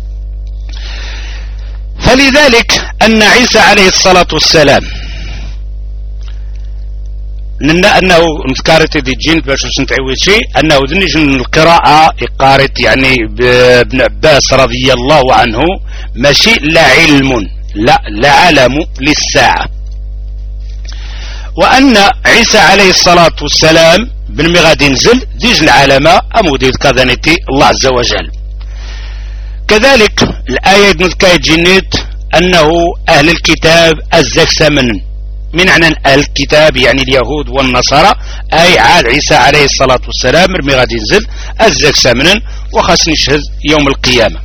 فلذلك أن عيسى عليه الصلاة والسلام أنه نذكرت دي جين باش نتعود شيء أنه ذنجن القراءة قارت يعني بابن عباس رضي الله عنه ماشي لا علم لا لا علم للساعة وأن عيسى عليه الصلاة والسلام بن مغاد ينزل ديج العلامة أموديد كذنتي الله عز وجل. كذلك الآية نذكر جنيت أنه أهل الكتاب أزك سمن من عن أهل الكتاب يعني اليهود والنصارى أي عاد عيسى عليه الصلاة والسلام مرمي غادي ينزل أزك سمنا وخاص نشهد يوم القيامة.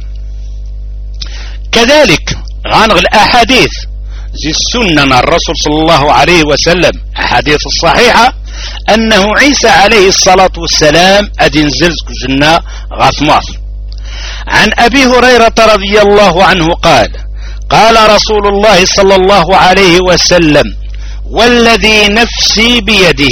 كذلك غانغ الأحاديث زي السنة الرسول صلى الله عليه وسلم أحاديث الصحيحة أنه عيسى عليه الصلاة والسلام أدي نزلزك جنة غاف مصر. عن أبي هريرة رضي الله عنه قال قال رسول الله صلى الله عليه وسلم والذي نفسي بيده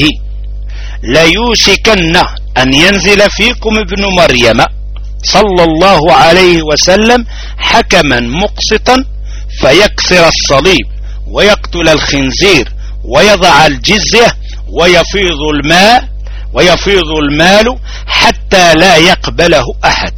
ليوشكن أن ينزل فيكم ابن مريم صلى الله عليه وسلم حكما مقسطا فيكسر الصليب ويقتل الخنزير ويضع الجزية ويفيض الماء ويفيض المال حتى لا يقبله أحد.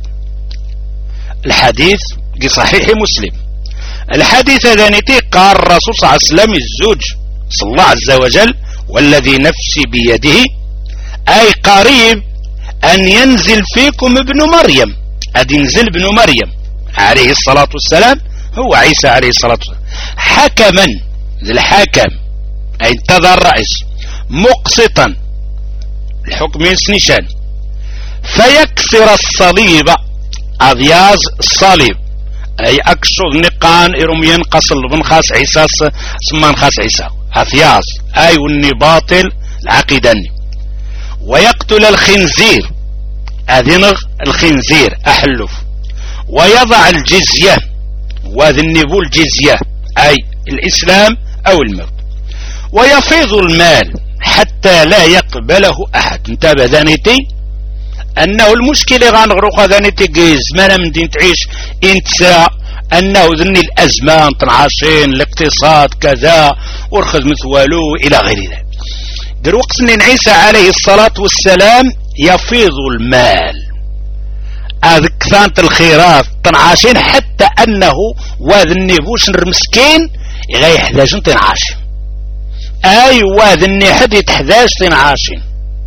الحديث في صحيح مسلم. الحديث ذانيتي قال الرسول صلى الله عليه وسلم الزوج صلى الله عز وجل والذي نفسي بيده أي قريب أن ينزل فيكم ابن مريم. أدي ينزل ابن مريم عليه الصلاة والسلام هو عيسى عليه الصلاة والسلام حكما للحاكم أي انتظر الرئيس مقسطا الحكم يسنشان فيكسر الصليب أضياز الصليب أي أكشف نقان إرم ينقص البنخاس عيسى سمان خاس عيسى أثياز أي وني باطل العقيدة ويقتل الخنزير أذنغ الخنزير أحلف ويضع الجزية وذنبو الجزية أي الإسلام أو الموت ويفيض المال حتى لا يقبله أحد. انتبه ذانيتي أنه المشكلة غنغرق ذانيتي زمان من دين تعيش انتسى أنه ذني الأزمان تنعاشين الاقتصاد كذا ورخدمة والو إلى غير ذلك. دروقت أن عيسى عليه الصلاة والسلام يفيض المال أذكثانت الخيرات تنعاشين حتى أنه واذني بوش المسكين غيحتاجن تنعاشين أي واذني حد يتحتاج تنعاشين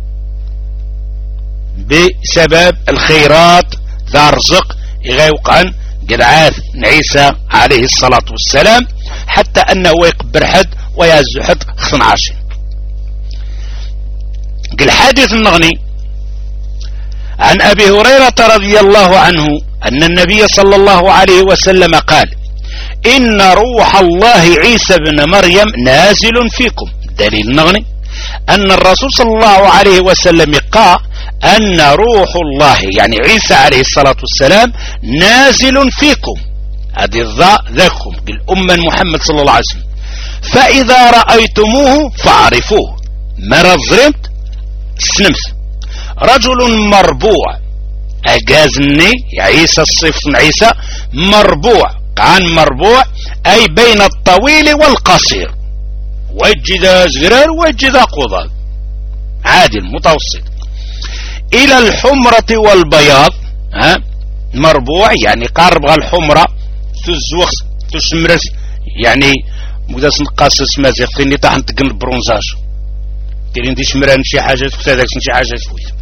بسبب الخيرات ذا رزق يغيوقعن قدعات عيسى عليه الصلاة والسلام حتى أنه يقبر حد ويهز حد خصن عاشين. قل حديث النغني عن أبي هريرة رضي الله عنه أن النبي صلى الله عليه وسلم قال إن روح الله عيسى بن مريم نازل فيكم. دليل النغني أن الرسول صلى الله عليه وسلم قال أن روح الله يعني عيسى عليه الصلاة والسلام نازل فيكم هذه الضاء ذاكم بالأمة محمد صلى الله عليه وسلم فإذا رأيتموه فاعرفوه مرض ظلمت سنمت رجل مربوع أجازني عيسى الصيف عيسى مربوع عن مربوع أي بين الطويل والقصير وجد زرار وجد قضاء عادل متوسط إلى الحمرة والبياض. ها مربوع يعني قارب الحمرة تزوخ تسمرس يعني مداس نقاصص مازيغ فيني طاح نتقن البرونزاج تيرين دي شمران شي حاجة تفتادك شي حاجة تفوت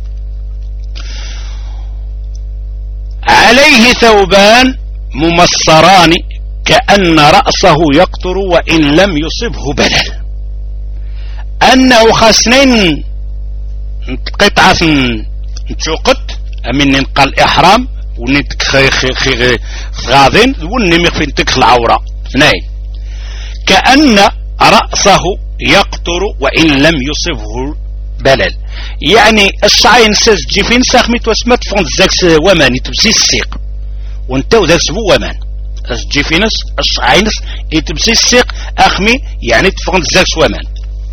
عليه ثوبان ممصران كأن رأسه يقطر وإن لم يصبه بلل أنه خاسنين قطعة نتشوقت أمين ننقى الإحرام ونتك غاضين ونميق في نتك العورة اثنين كأن رأسه يقطر وإن لم يصبه بلل يعني الشعين ساز جيفين ساخميت واسمت فون زاكس ومان يتبسي السيق وانتو ذاك سبو ومان جيفينس الشعينس يتبسي السيق أخمي يعني تفون زاكس ومان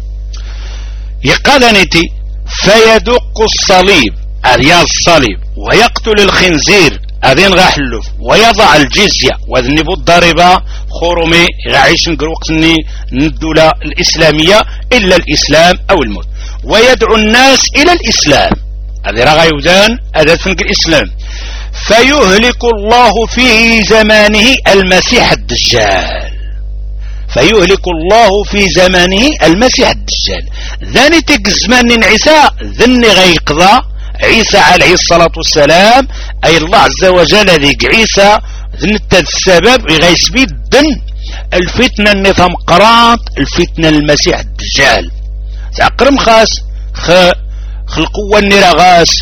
يقالنيتي فيدق الصليب أرياز الصليب ويقتل الخنزير أذين غاحلف ويضع الجزية وذنبو الضريبة خرومي غاعيش نقروقتني الدولة الإسلامية إلا الإسلام أو الموت ويدعو الناس إلى الإسلام هذه رغا يودان أداة الإسلام فيهلك الله في زمانه المسيح الدجال فيهلك الله في زمانه المسيح الدجال ذاني تك زمان عيسى ذني غيقضى عيسى عليه الصلاة والسلام أي الله عز وجل ذيك عيسى ذنت السبب غيسبي الدن الفتنة النظام قرات الفتنة المسيح الدجال تعقرم خاس خ القوة النراغاس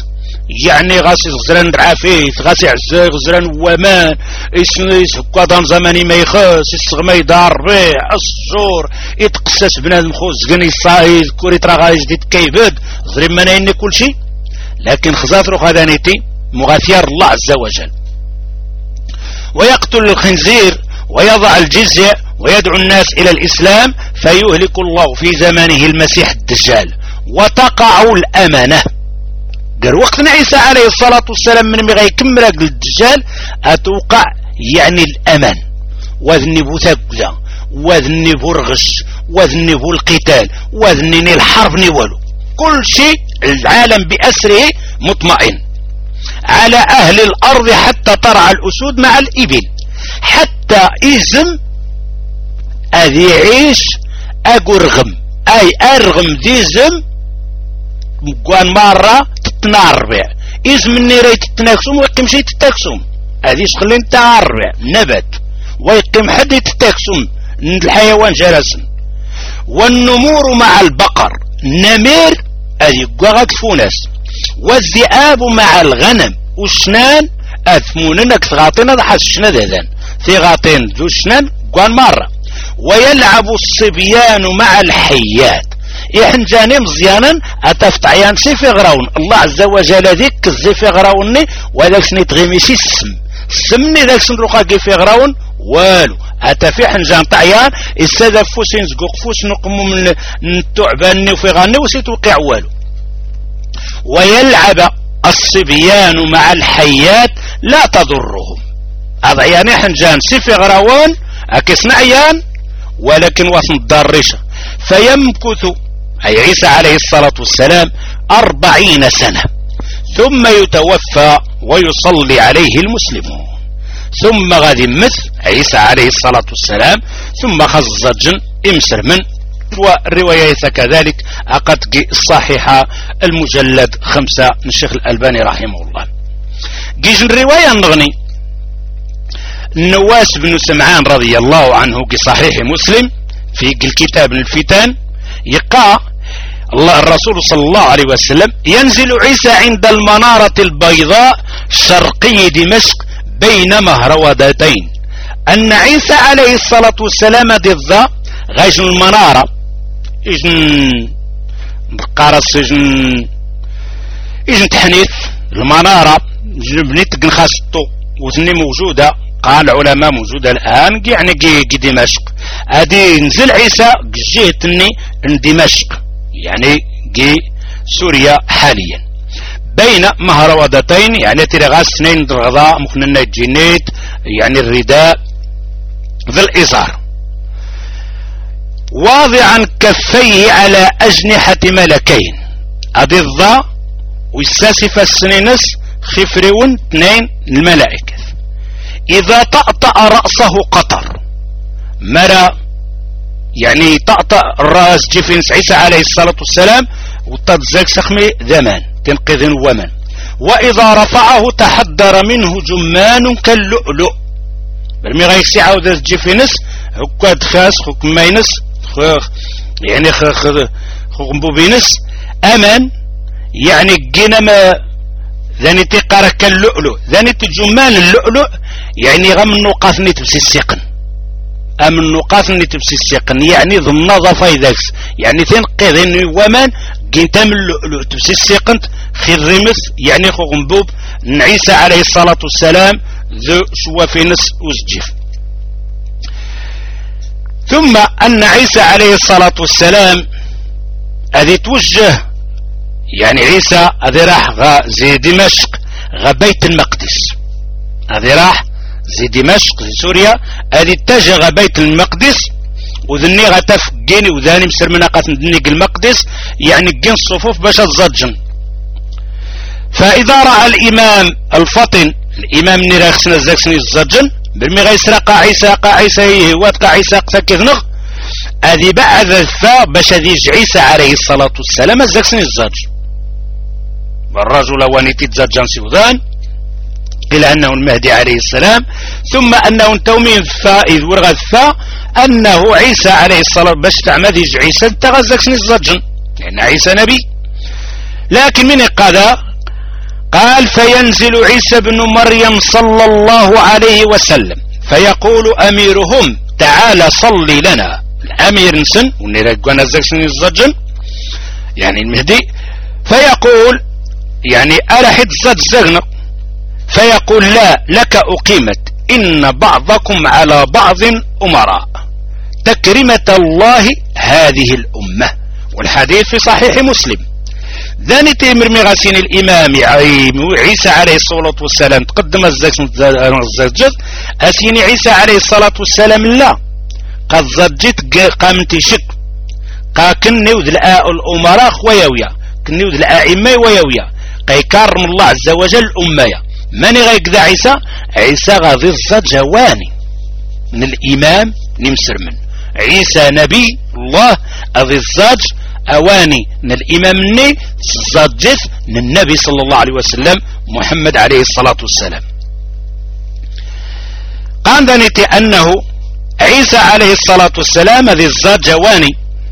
يعني غاسي غزران العافيت غاسي عزاي غزران ومان يسكوا دان زماني ما يخاس يسغما يدار ربيع الصور يتقسس بنادم خوزقن يصايد كوري تراغايز ديت كيبد زرين منايني كل شيء، لكن خزاثرو خذانيتي مغاثير الله عز وجل. ويقتل الخنزير ويضع الجزية ويدعو الناس إلى الإسلام فيهلك الله في زمانه المسيح الدجال وتقع الأمانة. قال وقتنا عيسى عليه الصلاة والسلام من مغاي كمل الدجال أتوقع يعني الأمان وذنبو ثقلا وذنبو الغش وذنبو القتال وذنني الحرب نولو كل شيء العالم بأسره مطمئن على أهل الأرض حتى ترعى الأسود مع الإبل حتى إزم أذي عيش أقرغم أي أرغم ديزم مقوان مرة تتناربع إزم النيري تتناكسوم ويقيم شي تتاكسوم هذيش خلين تاربع نبت ويقيم حد تتاكسوم الحيوان جرسن. والنمور مع البقر نمير أذي قوغاك فونس والذئاب مع الغنم والشنان أثموننك ثغاطين حس شناد هذان ثغاطين ذو شنان قوان مرة. ويلعب الصبيان مع الحيات إحنجاني مزيانا أتفت عيان سيفي غراون الله عز وجل ذيك الزيفي غراوني وذاك سني تغيميشي السم السمني ذاك سنروقا كيفي غراون والو أتفي حنجان طعيان السادة فوسين زقوق فوس نقمو من التعباني وفي غاني وسيتوقع والو. ويلعب الصبيان مع الحيات لا تضرهم هذا يعني حنجان سيفي غراون أكسنا عيان ولكن واسم الدارشة فيمكث أي عيسى عليه الصلاة والسلام أربعين سنة ثم يتوفى ويصلي عليه المسلمون ثم غادي مثل عيسى عليه الصلاة والسلام ثم خزجن امسر من والرواية كذلك أقد الصحيحة المجلد خمسة من الشيخ الألباني رحمه الله. جيج الرواية نغني النواس بن سمعان رضي الله عنه في صحيح مسلم في الكتاب الفتان يقع الله الرسول صلى الله عليه وسلم ينزل عيسى عند المنارة البيضاء شرقي دمشق بين مهرودتين أن عيسى عليه الصلاة والسلام ضد غايش المنارة إجن قارس إجن إجن تحنيث المنارة بنيت قنخاستو وثني موجودة قال العلماء موجودة الآن يعني جي دمشق هذه نزل عيسى جهتني دمشق يعني جي سوريا حاليا بين مهرودتين يعني ترى غاس سنين الغضاء مخننا الجنيت يعني الرداء ذي الإزار واضعا كفيه على أجنحة ملكين هذه الضاء والساسفة السنينس خفرون اثنين الملائكة إذا طأطأ رأسه قطر مرى يعني طأطأ الرأس جفنس عيسى عليه الصلاة والسلام وتتزاك سخمي ذمان تنقذ ومن وإذا رفعه تحدر منه جمان كاللؤلؤ برمي غيكسي عودة جفنس هكاد خاس خكم ماينس يعني خكم بينس أمن يعني جنما ذاني تقرأ كاللؤلؤ ذاني تجمان اللؤلؤ يعني غم النقاط نتبسي السقن أم النقاط نتبسي السقن يعني ذو النظافة إذاكس يعني تنقذ ومن جنتام اللؤلؤ تبسي السقن خي الرمس يعني خو غنبوب عيسى عليه الصلاة والسلام ذو شوافينس وزجف. ثم أن عيسى عليه الصلاة والسلام هذه توجه يعني عيسى هذه راح غا زي دمشق غا بيت المقدس هذه راح زي دمشق زي سوريا هذه اتجه غا بيت المقدس وذني غتف جيني وذاني مسر مناقات ندني المقدس يعني جين الصفوف باش تزجن. فإذا رأى الإمام الفطن الإمام نيراخسنا الزاكسني الزجن برمي غيسرق عيسى قا عيسى واتقى عيسى قتكذنغ هذه بعد الفا باش هذيج عيسى عليه الصلاة والسلام الزاكسني الزجن والرجل وانيتي تزجن سيوذان إلى أنه المهدي عليه السلام ثم أنه تومين فا إذ ورغد فا أنه عيسى عليه الصلاة باش تعمديج عيسى تغزكسني الزجن لأن عيسى نبي. لكن من قال قال فينزل عيسى بن مريم صلى الله عليه وسلم فيقول أميرهم تعال صلي لنا. الأمير نسن ونرجونا الزكسن الزجن يعني المهدي، فيقول يعني أرحت زج زغنق، فيقول لا لك أقيمت إن بعضكم على بعض أمراء تكرمة الله هذه الأمة. والحديث في صحيح مسلم. ذاني تيمر مغاسين الإمام عيسى عليه الصلاة والسلام تقدم الزجاج أسيني عيسى عليه الصلاة والسلام لا قد زجت قامت شك قا كنيو ذلآء الأمراء ويويا كنيو ذلآء إمي ويويا قا يكرم الله عز وجل الأمة. ماني غيكذا عيسى عيسى غاضي الزجواني من الإمام نمسر من عيسى نبي الله أضي الزج أواني من الإمام ني زجت من النبي صلى الله عليه وسلم محمد عليه الصلاة والسلام. قال ذنيتي أنه عيسى عليه الصلاة والسلام أذي الزج أواني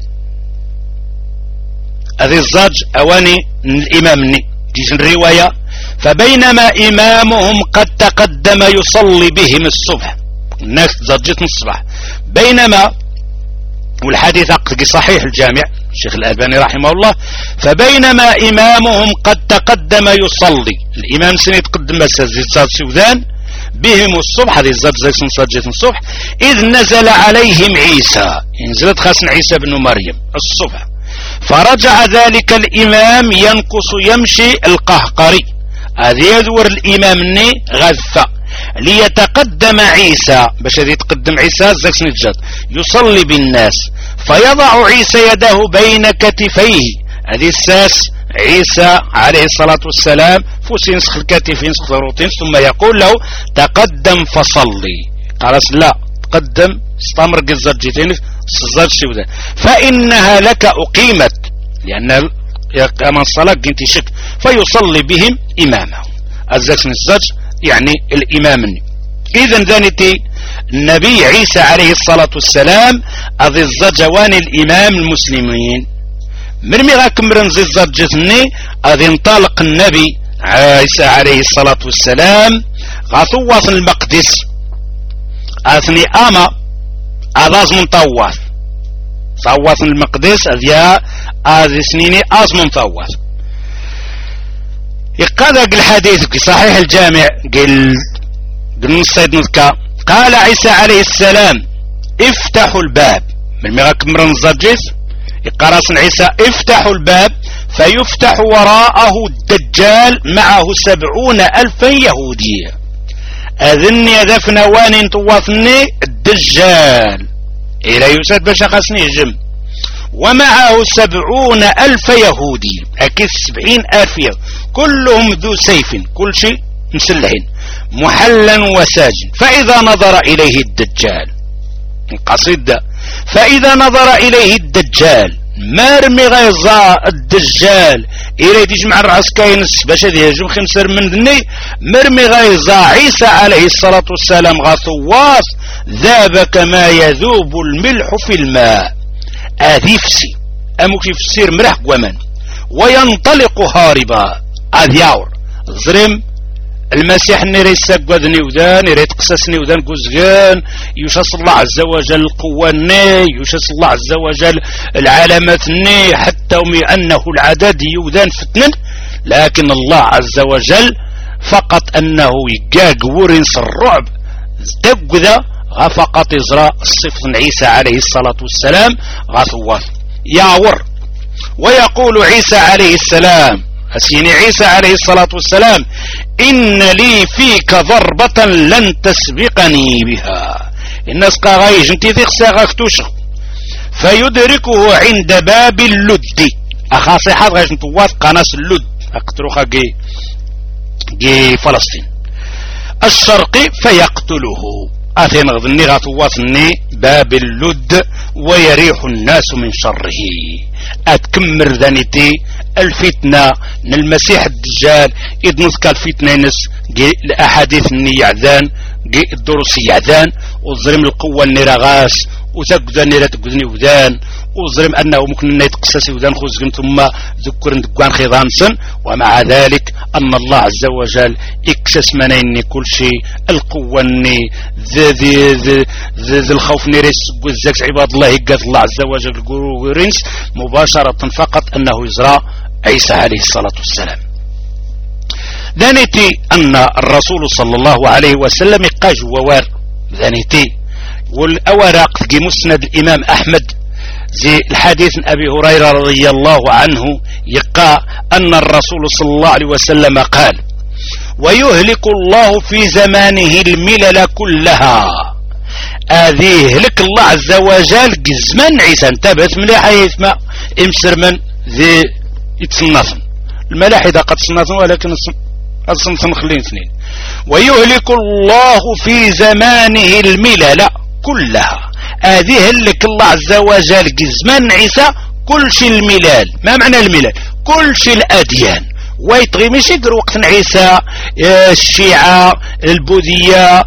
أذي الزج أواني من الإمام ني جيس الرواية فبينما إمامهم قد تقدم يصلي بهم الصبح، الناس زجت الصبح بينما، والحديث صحيح الجامع الشيخ الألباني رحمه الله، فبينما إمامهم قد تقدم يصلي، الإمام سنة تقدم مسجد سودان بهم الصبح، هذه الزجاج سجدة الصبح، إذ نزل عليهم عيسى، نزلت خاص عيسى بن مريم الصبح، فرجع ذلك الإمام ينقص يمشي القهقري، هذه يدور الإمام ني غثة ليتقدم عيسى باش يتقدم عيسى زاك سنجد يصلي بالناس، فيضع عيسى يده بين كتفيه، هذه الساس عيسى عليه الصلاة والسلام فوسي نسخ الكتفين نسخ الروتين، ثم يقول له تقدم فصلي، قال لا تقدم استمر قزرجتين سزر شوذا فإنها لك أقيمت، لأن كما الصلاة قنت شك، فيصلي بهم إمامه الزاك الزج يعني الإمام. إذن ذانتي النبي عيسى عليه الصلاة والسلام أذي الزجوان الإمام المسلمين مرمي غاكم رنزي الزجتني أذي انطلق النبي عيسى عليه الصلاة والسلام غاثواث المقدس أثني أما أذاز من طواث طواث المقدس أذيا أذي سنيني أز من طواث. يقادق الحديث في صحيح الجامع قل قل السيد نذكى قال عيسى عليه السلام افتحوا الباب من مراك مرن زجيس يقراص عيسى افتحوا الباب فيفتح وراءه الدجال معه سبعون ألفا يهودية، أذني ذفن وان طوافني الدجال إلى يسد باش خاصني جم ومعه سبعون ألف يهودي، أكيد سبعين ألف كلهم ذو سيف كل شيء مسلحين محلا وساجن، فإذا نظر إليه الدجال القصيدة فإذا نظر إليه الدجال مرمي غيظا الدجال إليه تجمع الرأس كاينس باش يهجم خمسر من ذني مرمي غيظا عيسى عليه الصلاة والسلام غاثواث ذاب كما يذوب الملح في الماء، أذيفسي أمو كيف السير مرح ومن وينطلق هاربا أذياور ظرم المسيح نري السقوذ نيودان يريد قصص نيودان قزغان يشاس الله عز وجل القوة ني يشاس الله عز وجل العلامات ني حتى أنه العدد يودان فتنن، لكن الله عز وجل فقط أنه يقاق ورنس الرعب تقذا فقط إزراء الصفة عيسى عليه الصلاة والسلام غاثواث يعور. ويقول عيسى عليه السلام أسيني عيسى عليه الصلاة والسلام إن لي فيك ضربة لن تسبقني بها، الناس قاغايج انتي ذيق ساغاكتوش فيدركه عند باب اللد، أخاصي حاد غايش نتواث قناس اللد أقتروخا جي, جي فلسطين الشرقي فيقتله، أثين غضني غاثواثني باب اللد ويريح الناس من شره. أتكمر ذانيتي الفتنة من المسيح الدجال إذ نذكر الفتنة نس الأحاديث الني يعذان الدروس يعذان وظلم القوة النراغاس وتقذى نرى تقذني وذان وظلم أنه ممكن أن يتقسس ودان خوزقن ثم ذكر دقوان خضانسا. ومع ذلك أن الله عز وجل اكسس منيني كل شيء القوة ني ذي ذي ذي, ذي, ذي الخوف نيريس قزاكس عباد الله يقات الله عز وجل قرينس مباشرة فقط أنه يزرى عيسى عليه الصلاة والسلام. ذانيتي أن الرسول صلى الله عليه وسلم قاج ووار ذانيتي والأوراق تجي مسند الإمام أحمد زي الحديث من أبي هريرة رضي الله عنه يقع أن الرسول صلى الله عليه وسلم قال ويهلك الله في زمانه الملل كلها. هذه هلك الله عز وجل جزمان عيسى انتبهت مليح يسمع امسر من ذي يتصنفن الملاحدة قد صنفن ولكن الصنفن خلين اثنين. ويهلك الله في زمانه الملل كلها. هذه هلك الله عز وجل جزمان عيسى كل شيء الملال. ما معنى الملال؟ كل شيء الأديان ويتغي مش يقر وقت عيسى الشيعة البوذية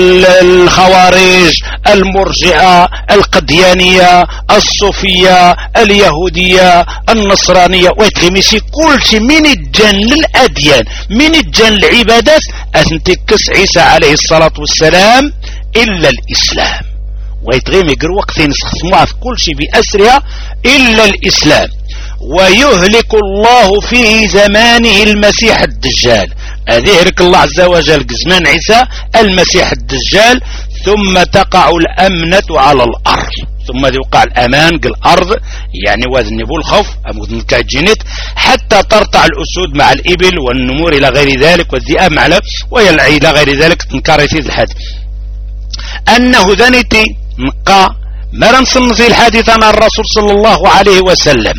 الخوارج المرجئة القديانية الصوفية اليهودية النصرانية ويتغي مش كل شيء من الجن للأديان من الجن العبادات أثنتكس عيسى عليه الصلاة والسلام إلا الإسلام. ويتغيم يقر وقتين سخصموها في كل شيء بأسرها إلا الإسلام. ويهلك الله في زمانه المسيح الدجال. أذهرك الله عز وجل زمان عيسى المسيح الدجال. ثم تقع الأمنة على الأرض. ثم يوقع الأمان الأرض يعني وذنبوا الخوف الكاجينيت حتى ترتع الأسود مع الإبل والنمور إلى غير ذلك والذئاب مع ويلعي إلى غير ذلك تنكر في الحديث أنه ذنتي نقا مرنصن في الحديث عن الرسول صلى الله عليه وسلم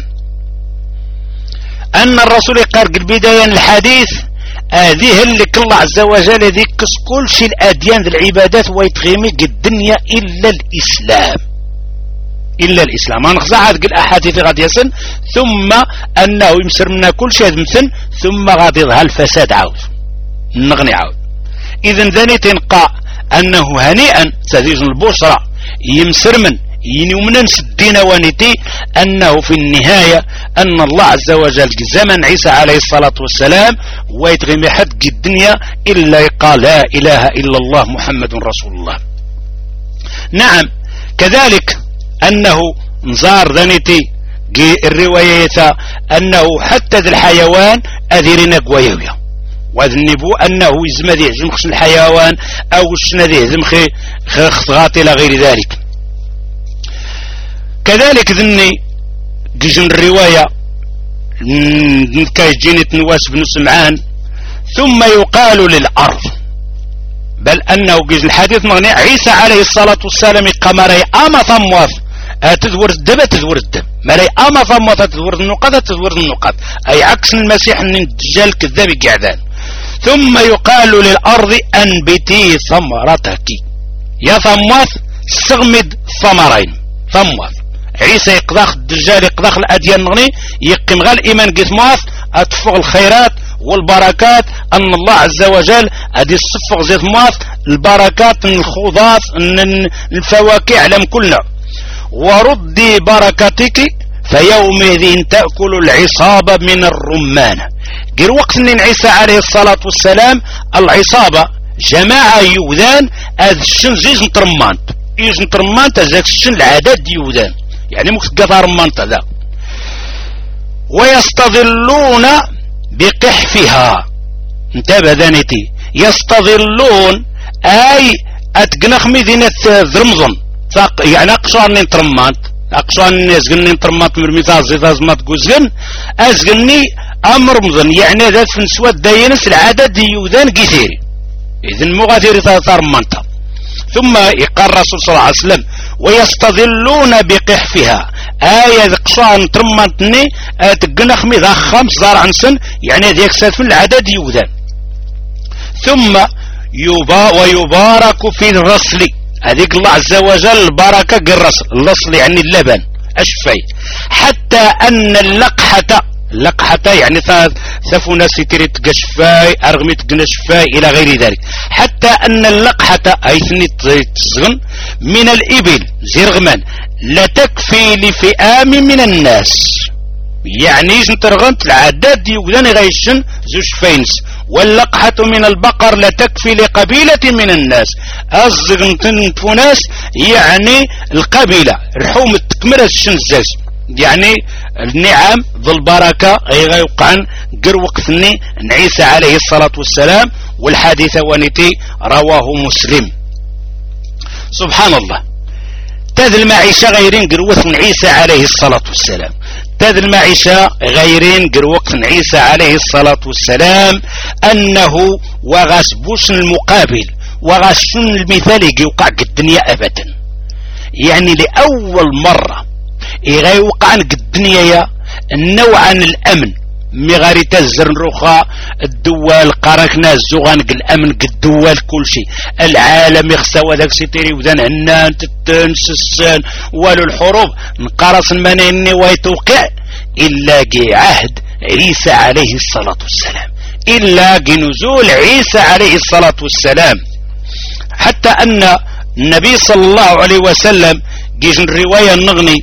أن الرسول قال بداية الحديث هذه اللي الله عز وجل ذيك كل شيء الأديان العبادات ويتغيمي الدنيا إلا الإسلام إلا الإسلام. أنا خزع هذه الأحاديث غادي يسن ثم أنه يمسر منا كل شيء مثل ثم غادي يظهر الفساد عاود النغني عاود. إذن ذني تنقى أنه هنيئا تزيج البشرى يمسر من ينومنا سدين وانتي أنه في النهاية أن الله عز وجل زمن عيسى عليه الصلاة والسلام ويتغمي حد الدنيا إلا يقال لا إله إلا الله محمد رسول الله. نعم كذلك أنه نزار ذنتي الرواية أنه حتى ذي الحيوان أذيرنا قويوية وذنبو أنه يزمد يهزم خش الحيوان أو الشنا يهزم خي خطغات إلى غير ذلك. كذلك ذني جيجن الرواية كيجيني نواس بن سمعان ثم يقال للأرض بل أنه جيج الحديث مغني عيسى عليه الصلاة والسلام قمري أما ثموث تدور الدم تدور الدم مري أما ثموث تدور النقاط تدور النقاط أي عكس المسيح أن الدجال كذاب قعدان. ثم يقال للأرض أنبتي ثمرتك يا ثموث استغمد ثمرين ثموث عيسى يقضاخ الدجال يقضاخ الأديان نغني يقيم غير الإيمان قثماث أتفق الخيرات والبركات أن الله عز وجل هذه الصفق زي ثماث البركات من الخضار من الفواكه علم كلنا وردي بركتك فيومئذ تأكل العصابة من الرمان. غير وقت من عيسى عليه الصلاة والسلام العصابة جماعة يوذان هذا الشن زيز نترمانت إيش نترمانت هذا الشن العدد يوذان يعني مكتقطع رمانت ذا ويستظلون بقحفها. انتبه ذانيتي يستظلون أي أتقنخ مذينة ذرمضن يعني أقشار نترمانت أقشار نزقني نترمانت من المثال زي فازمات قزقن أزقني أمر مضن يعني ذات فنسوات داينس العدد يوذان كثيري إذن مغادر ترمانتا. ثم يقال الرسول صلى الله عليه وسلم ويستظلون بقحفها آية ذقشان ترمانتني تقنخ مذا خمس دار عن سن يعني ذيك سات من العدد يوذان. ثم يبا ويبارك في الرسل هذيك الله عز وجل البركة الرسل الرسل يعني اللبن الشفاي حتى أن اللقحة اللقحة يعني ثفونا ستري تقشفاي أرغمي تقنشفاي إلى غير ذلك حتى أن اللقحة أي ثني تزغن من الإبل زرغمان لتكفي لفئام من الناس، يعني جنترغنت العداد دي وداني غيشن زوج فينس. واللقحة من البقر لتكفي لقبيلة من الناس، أزغنتن فناس يعني القبيلة رحوم التكمرة الشنزاز، يعني النعم ذو البركة غير يوقعن قر وقتني عيسى عليه الصلاة والسلام. والحديث ونتي رواه مسلم. سبحان الله. تذ المعيشة غيرين قر وقت عيسى عليه الصلاة والسلام، تذ المعيشة غيرين قر وقت عيسى عليه الصلاة والسلام أنه وغاسبوش المقابل وغاسشن المثال يوقع الدنيا أبدا، يعني لأول مرة إغا يوقع الدنيا النوع عن الأمن مغاري تزر رخاء الدول قاركنا الزغان الأمن الدول كل شيء العالم يخسوا ذاك سيتيري وذن هنان تتنس السن والو الحروب نقارس المنيني ويتوقع إلا جي عهد عيسى عليه الصلاة والسلام، إلا جي نزول عيسى عليه الصلاة والسلام. حتى أن النبي صلى الله عليه وسلم جيش الرواية النغني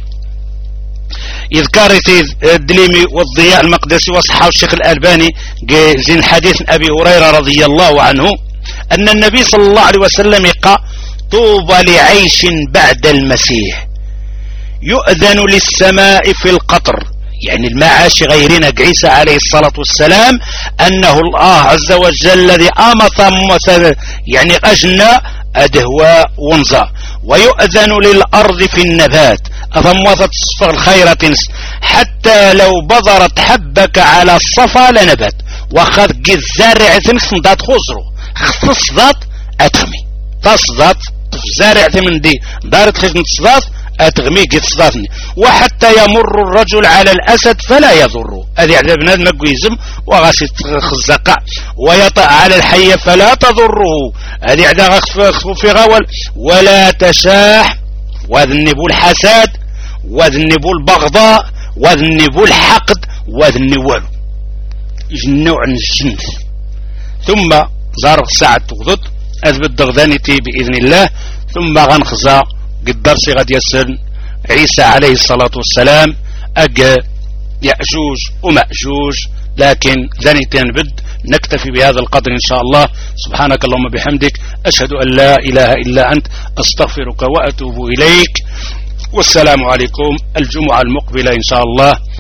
يذكر الدليمي والضياء المقدسي وصححه الشيخ الألباني زين حديث أبي هريرة رضي الله عنه أن النبي صلى الله عليه وسلم قال: طوبى لعيش بعد المسيح يؤذن للسماء في القطر، يعني المعاش غيرنا عيسى عليه الصلاة والسلام أنه الله عز وجل الذي أمث يعني أجنى أدهواء ونزا، ويؤذن للأرض في النبات أفموثت صفر الخيرة حتى لو بذرت حبك على الصفا لنبت، وخذ جي الزارع تنس ندات خزرو خصص ذات أتغمي تصدات زارع من دي دارت خزن تصدات أتغمي جي تصداتني. وحتى يمر الرجل على الأسد فلا يضره، هذه عذابنا المقويزم وغاسي خزقع، ويطأ على الحي فلا تضره، هذه عذاب في غول. ولا تشاح وذنبوا الحساد وذنبوا البغضاء وذنبوا الحقد وذنبوا نوع الجنس. ثم زارق ساعة تغضط أثبت دغدانتي بإذن الله، ثم غنخزا قدرسي غد يسن عيسى عليه الصلاة والسلام أجا يأجوج ومأجوج. لكن ذني تنبد نكتفي بهذا القدر إن شاء الله. سبحانك اللهم بحمدك أشهد أن لا إله إلا أنت أستغفرك وأتوب إليك. والسلام عليكم. الجمعة المقبلة إن شاء الله